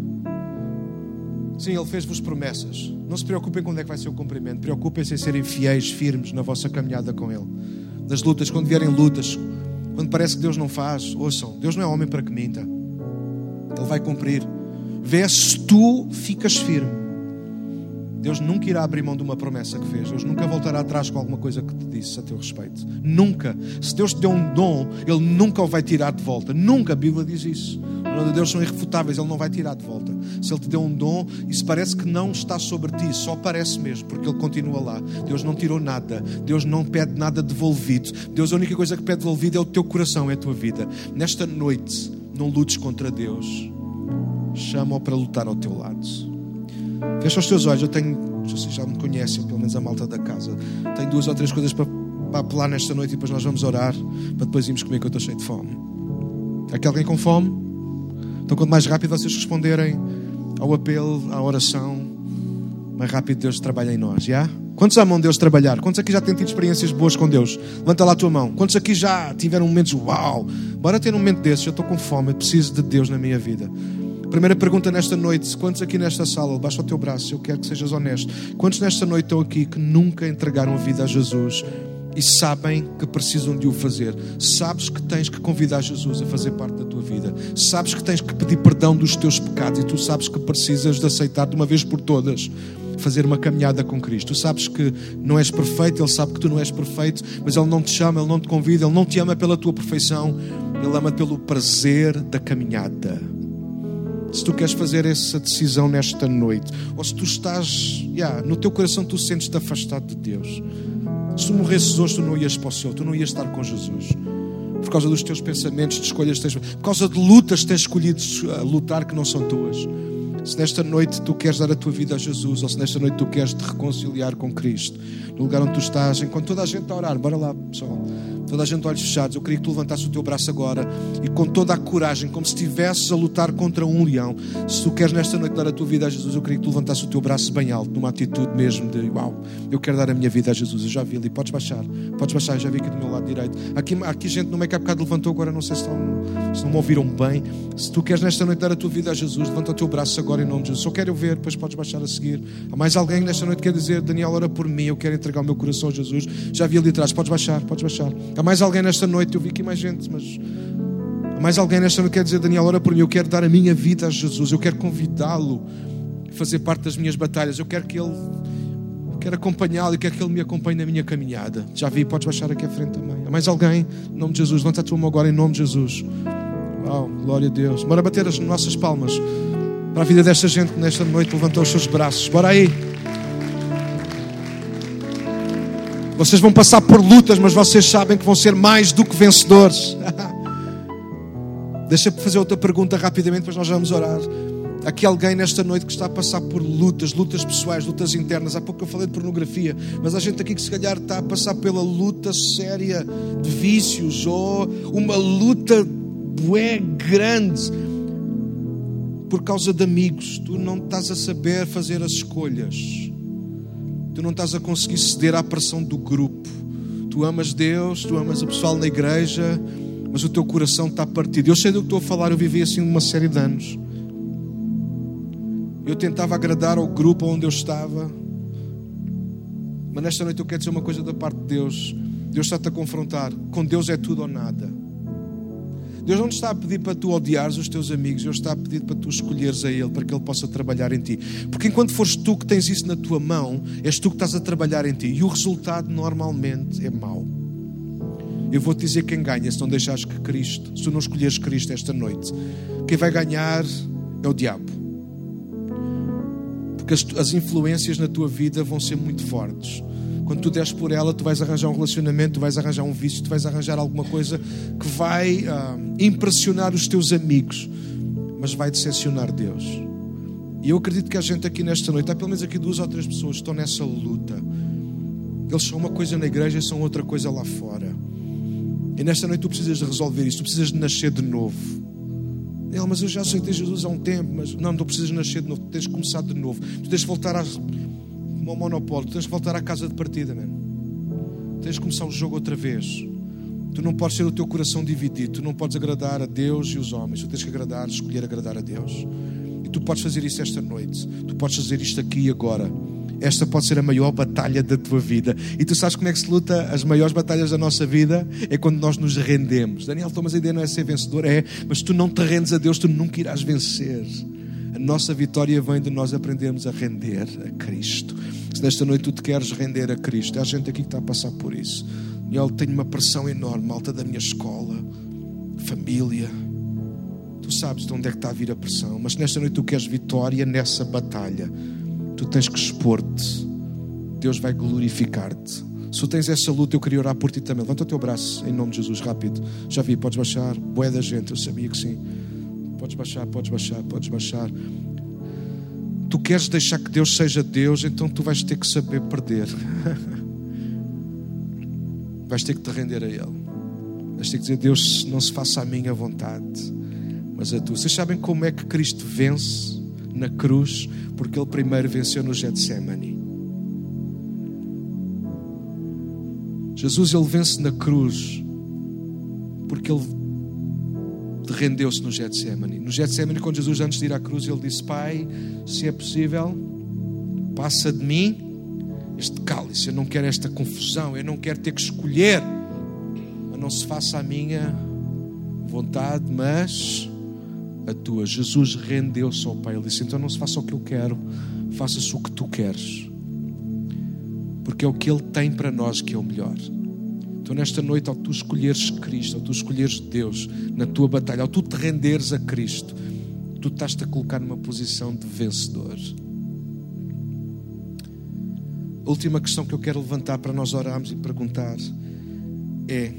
Sim, Ele fez-vos promessas. Não se preocupem com onde é que vai ser o cumprimento. Preocupem-se em serem fiéis, firmes na vossa caminhada com Ele. Nas lutas, quando vierem lutas, quando parece que Deus não faz, ouçam, Deus não é homem para que minta. Ele vai cumprir. Vê se tu ficas firme. Deus nunca irá abrir mão de uma promessa que fez. Deus nunca voltará atrás com alguma coisa que te disse a teu respeito. Nunca. Se Deus te deu um dom, Ele nunca o vai tirar de volta. Nunca. A Bíblia diz isso. Os dons de Deus são irrefutáveis. Ele não vai tirar de volta. Se Ele te deu um dom, isso parece que não está sobre ti. Só parece mesmo, porque Ele continua lá. Deus não tirou nada. Deus não pede nada devolvido. Deus, a única coisa que pede devolvido é o teu coração, é a tua vida. Nesta noite, não lutes contra Deus. Chama-o para lutar ao teu lado. Fecha os teus olhos. Vocês já me conhecem, pelo menos a malta da casa. Tenho 2 ou 3 coisas para apelar nesta noite e depois nós vamos orar, para depois irmos comer, que eu estou cheio de fome. Há aqui alguém com fome? Então quanto mais rápido vocês responderem ao apelo, à oração, mais rápido Deus trabalha em nós, já? Quantos amam Deus trabalhar? Quantos aqui já têm tido experiências boas com Deus? Levanta lá a tua mão. Quantos aqui já tiveram momentos, uau, bora ter um momento desses, eu estou com fome, eu preciso de Deus na minha vida. Primeira pergunta nesta noite: quantos aqui nesta sala, baixa o teu braço, eu quero que sejas honesto, quantos nesta noite estão aqui que nunca entregaram a vida a Jesus e sabem que precisam de o fazer? Sabes que tens que convidar Jesus a fazer parte da tua vida, sabes que tens que pedir perdão dos teus pecados e tu sabes que precisas de aceitar de uma vez por todas fazer uma caminhada com Cristo. Tu sabes que não és perfeito, Ele sabe que tu não és perfeito, mas Ele não te chama, Ele não te convida, Ele não te ama pela tua perfeição, Ele ama pelo prazer da caminhada. Se tu queres fazer essa decisão nesta noite, ou se tu estás, no teu coração tu sentes-te afastado de Deus, se tu morresses hoje, tu não ias para o céu, tu não ias estar com Jesus, por causa dos teus pensamentos, de escolhas que tens, por causa de lutas que tens escolhido a lutar que não são tuas. Se nesta noite tu queres dar a tua vida a Jesus, ou se nesta noite tu queres te reconciliar com Cristo, no lugar onde tu estás, enquanto toda a gente está a orar, bora lá pessoal, toda a gente de olhos fechados, eu queria que tu levantasses o teu braço agora e com toda a coragem, como se estivesses a lutar contra um leão. Se tu queres nesta noite dar a tua vida a Jesus, eu queria que tu levantasses o teu braço bem alto, numa atitude mesmo de uau, eu quero dar a minha vida a Jesus. Eu já vi ali, podes baixar, eu já vi aqui do meu lado direito. Aqui gente no meio que há bocado levantou, agora não sei se não me ouviram bem. Se tu queres nesta noite dar a tua vida a Jesus, levanta o teu braço agora em nome de Jesus. Só quero eu ver, depois podes baixar a seguir. Há mais alguém nesta noite que quer dizer: Daniel, ora por mim, eu quero entregar o meu coração a Jesus. Já vi ali atrás, podes baixar. Há mais alguém nesta noite, eu vi aqui mais gente, mas há mais alguém nesta noite que quer dizer: Daniel, ora por mim, eu quero dar a minha vida a Jesus, eu quero convidá-lo a fazer parte das minhas batalhas, eu quero acompanhá-lo e quero que ele me acompanhe na minha caminhada. Já vi, podes baixar aqui à frente também. Há mais alguém? Em nome de Jesus, levanta a tua mão agora em nome de Jesus. Uau, glória a Deus. Bora bater as nossas palmas para a vida desta gente que nesta noite levantou os seus braços. Bora aí. Vocês vão passar por lutas, mas vocês sabem que vão ser mais do que vencedores. Deixa-me fazer outra pergunta rapidamente, depois nós vamos orar. Aqui alguém nesta noite que está a passar por lutas pessoais, lutas internas. Há pouco eu falei de pornografia, mas há gente aqui que se calhar está a passar pela luta séria de vícios, ou uma luta grande por causa de amigos. Tu não estás a saber fazer as escolhas, tu não estás a conseguir ceder à pressão do grupo. Tu amas Deus, tu amas o pessoal na igreja, mas o teu coração está partido. Eu sei do que estou a falar, eu vivi assim uma série de anos. Eu tentava agradar ao grupo onde eu estava, mas nesta noite eu quero dizer uma coisa da parte de Deus. Deus está-te a confrontar. Com Deus é tudo ou nada. Deus não te está a pedir para tu odiares os teus amigos, Deus está a pedir para tu escolheres a Ele, para que Ele possa trabalhar em ti. Porque enquanto fores tu que tens isso na tua mão, és tu que estás a trabalhar em ti, e o resultado normalmente é mau. Eu vou-te dizer quem ganha se não deixares que Cristo, se tu não escolheres Cristo esta noite. Quem vai ganhar é o diabo. Porque as influências na tua vida vão ser muito fortes. Quando tu deres por ela, tu vais arranjar um relacionamento, tu vais arranjar um vício, tu vais arranjar alguma coisa que vai impressionar os teus amigos, mas vai decepcionar Deus. E eu acredito que há gente aqui nesta noite, há pelo menos aqui 2 ou 3 pessoas que estão nessa luta. Eles são uma coisa na igreja e são outra coisa lá fora. E nesta noite tu precisas de resolver isso, tu precisas de nascer de novo. Mas eu já aceitei Jesus há um tempo. Mas não, tu precisas nascer de novo, tu tens que começar de novo. Tu tens que voltar ao monopólio, tu tens que voltar à casa de partida, man. Tens que começar o jogo outra vez. Tu não podes ter o teu coração dividido, tu não podes agradar a Deus e os homens, tu tens que escolher agradar a Deus. E tu podes fazer isso esta noite, tu podes fazer isto aqui e agora. Esta pode ser a maior batalha da tua vida. E tu sabes como é que se luta as maiores batalhas da nossa vida? É quando nós nos rendemos. Daniel, mas a ideia não é ser vencedor, mas se tu não te rendes a Deus, tu nunca irás vencer. A nossa vitória vem de nós aprendermos a render a Cristo. Se nesta noite tu te queres render a Cristo, há gente aqui que está a passar por isso. Daniel, tenho uma pressão enorme, malta da minha escola, família. Tu sabes de onde é que está a vir a pressão, mas nesta noite tu queres vitória nessa batalha. Tu tens que expor-te. Deus vai glorificar-te. Se tu tens essa luta, eu queria orar por ti também. Levanta o teu braço em nome de Jesus, rápido. Já vi, podes baixar. Bué da gente, eu sabia que sim. Podes baixar. Tu queres deixar que Deus seja Deus, então tu vais ter que saber perder. Vais ter que te render a Ele. Vais ter que dizer: Deus, não se faça a minha vontade, mas a tua. Vocês sabem como é que Cristo vence na cruz? Porque Ele primeiro venceu no Getsemane. Jesus, Ele vence na cruz porque Ele rendeu-se no Getsémani. No Getsémani, quando Jesus, antes de ir à cruz, ele disse: Pai, se é possível, passa de mim este cálice. Eu não quero esta confusão, eu não quero ter que escolher. Mas não se faça a minha vontade, mas a tua. Jesus rendeu-se ao Pai. Ele disse: então não se faça o que eu quero, faça-se o que tu queres, porque é o que Ele tem para nós que é o melhor. Então nesta noite, ao tu escolheres Cristo, ao tu escolheres Deus na tua batalha, ao tu te renderes a Cristo, tu estás-te a colocar numa posição de vencedor. A última questão que eu quero levantar para nós orarmos e perguntar é: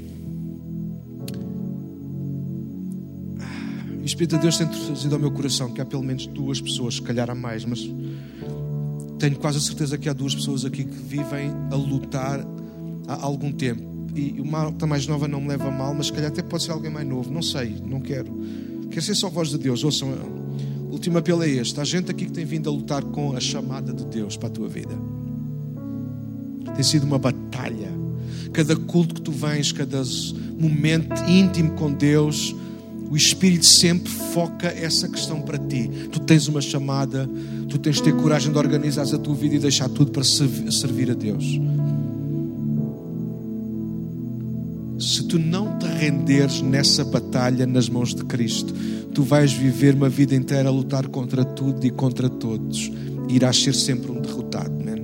o Espírito de Deus tem trazido ao meu coração que há pelo menos 2 pessoas, se calhar há mais, mas tenho quase a certeza que há 2 pessoas aqui que vivem a lutar há algum tempo. E uma malta mais nova não me leva a mal, mas se calhar até pode ser alguém mais novo, não sei, não quero. Quero ser só a voz de Deus. Ouçam, o último apelo é este: há gente aqui que tem vindo a lutar com a chamada de Deus para a tua vida. Tem sido uma batalha. Cada culto que tu vens, cada momento íntimo com Deus, o Espírito sempre foca essa questão para ti. Tu tens uma chamada, tu tens de ter coragem de organizar a tua vida e deixar tudo para servir a Deus. Se tu não te renderes nessa batalha nas mãos de Cristo, tu vais viver uma vida inteira a lutar contra tudo e contra todos. Irás ser sempre um derrotado, man.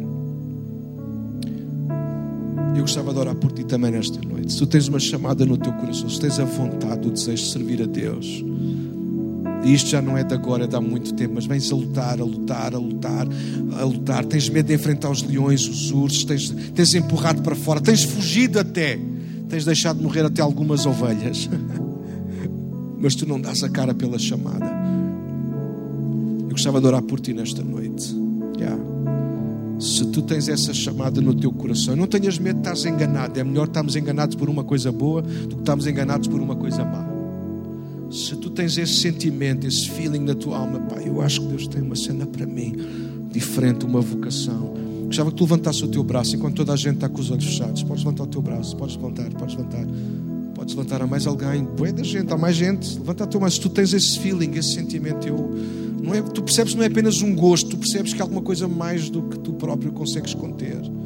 Eu gostava de orar por ti também nesta noite. Se tu tens uma chamada no teu coração, se tens a vontade, o desejo de servir a Deus, e isto já não é de agora, é de há muito tempo, mas vens a lutar, a lutar, a lutar, a lutar. Tens medo de enfrentar os leões, os ursos, tens empurrado para fora, tens fugido até, tens deixado de morrer até algumas ovelhas. Mas tu não dás a cara pela chamada. Eu gostava de orar por ti nesta noite. Se tu tens essa chamada no teu coração, não tenhas medo de estares enganado. É melhor estarmos enganados por uma coisa boa do que estarmos enganados por uma coisa má. Se tu tens esse sentimento, esse feeling na tua alma: pai, eu acho que Deus tem uma cena para mim diferente, uma vocação. Gostava que tu levantasses o teu braço enquanto toda a gente está com os olhos fechados. Podes levantar o teu braço, podes levantar. Podes levantar a mais alguém. Boa da gente, há mais gente. Levanta o teu braço. Se tu tens esse feeling, esse sentimento, tu percebes que não é apenas um gosto, tu percebes que há alguma coisa mais do que tu próprio consegues conter.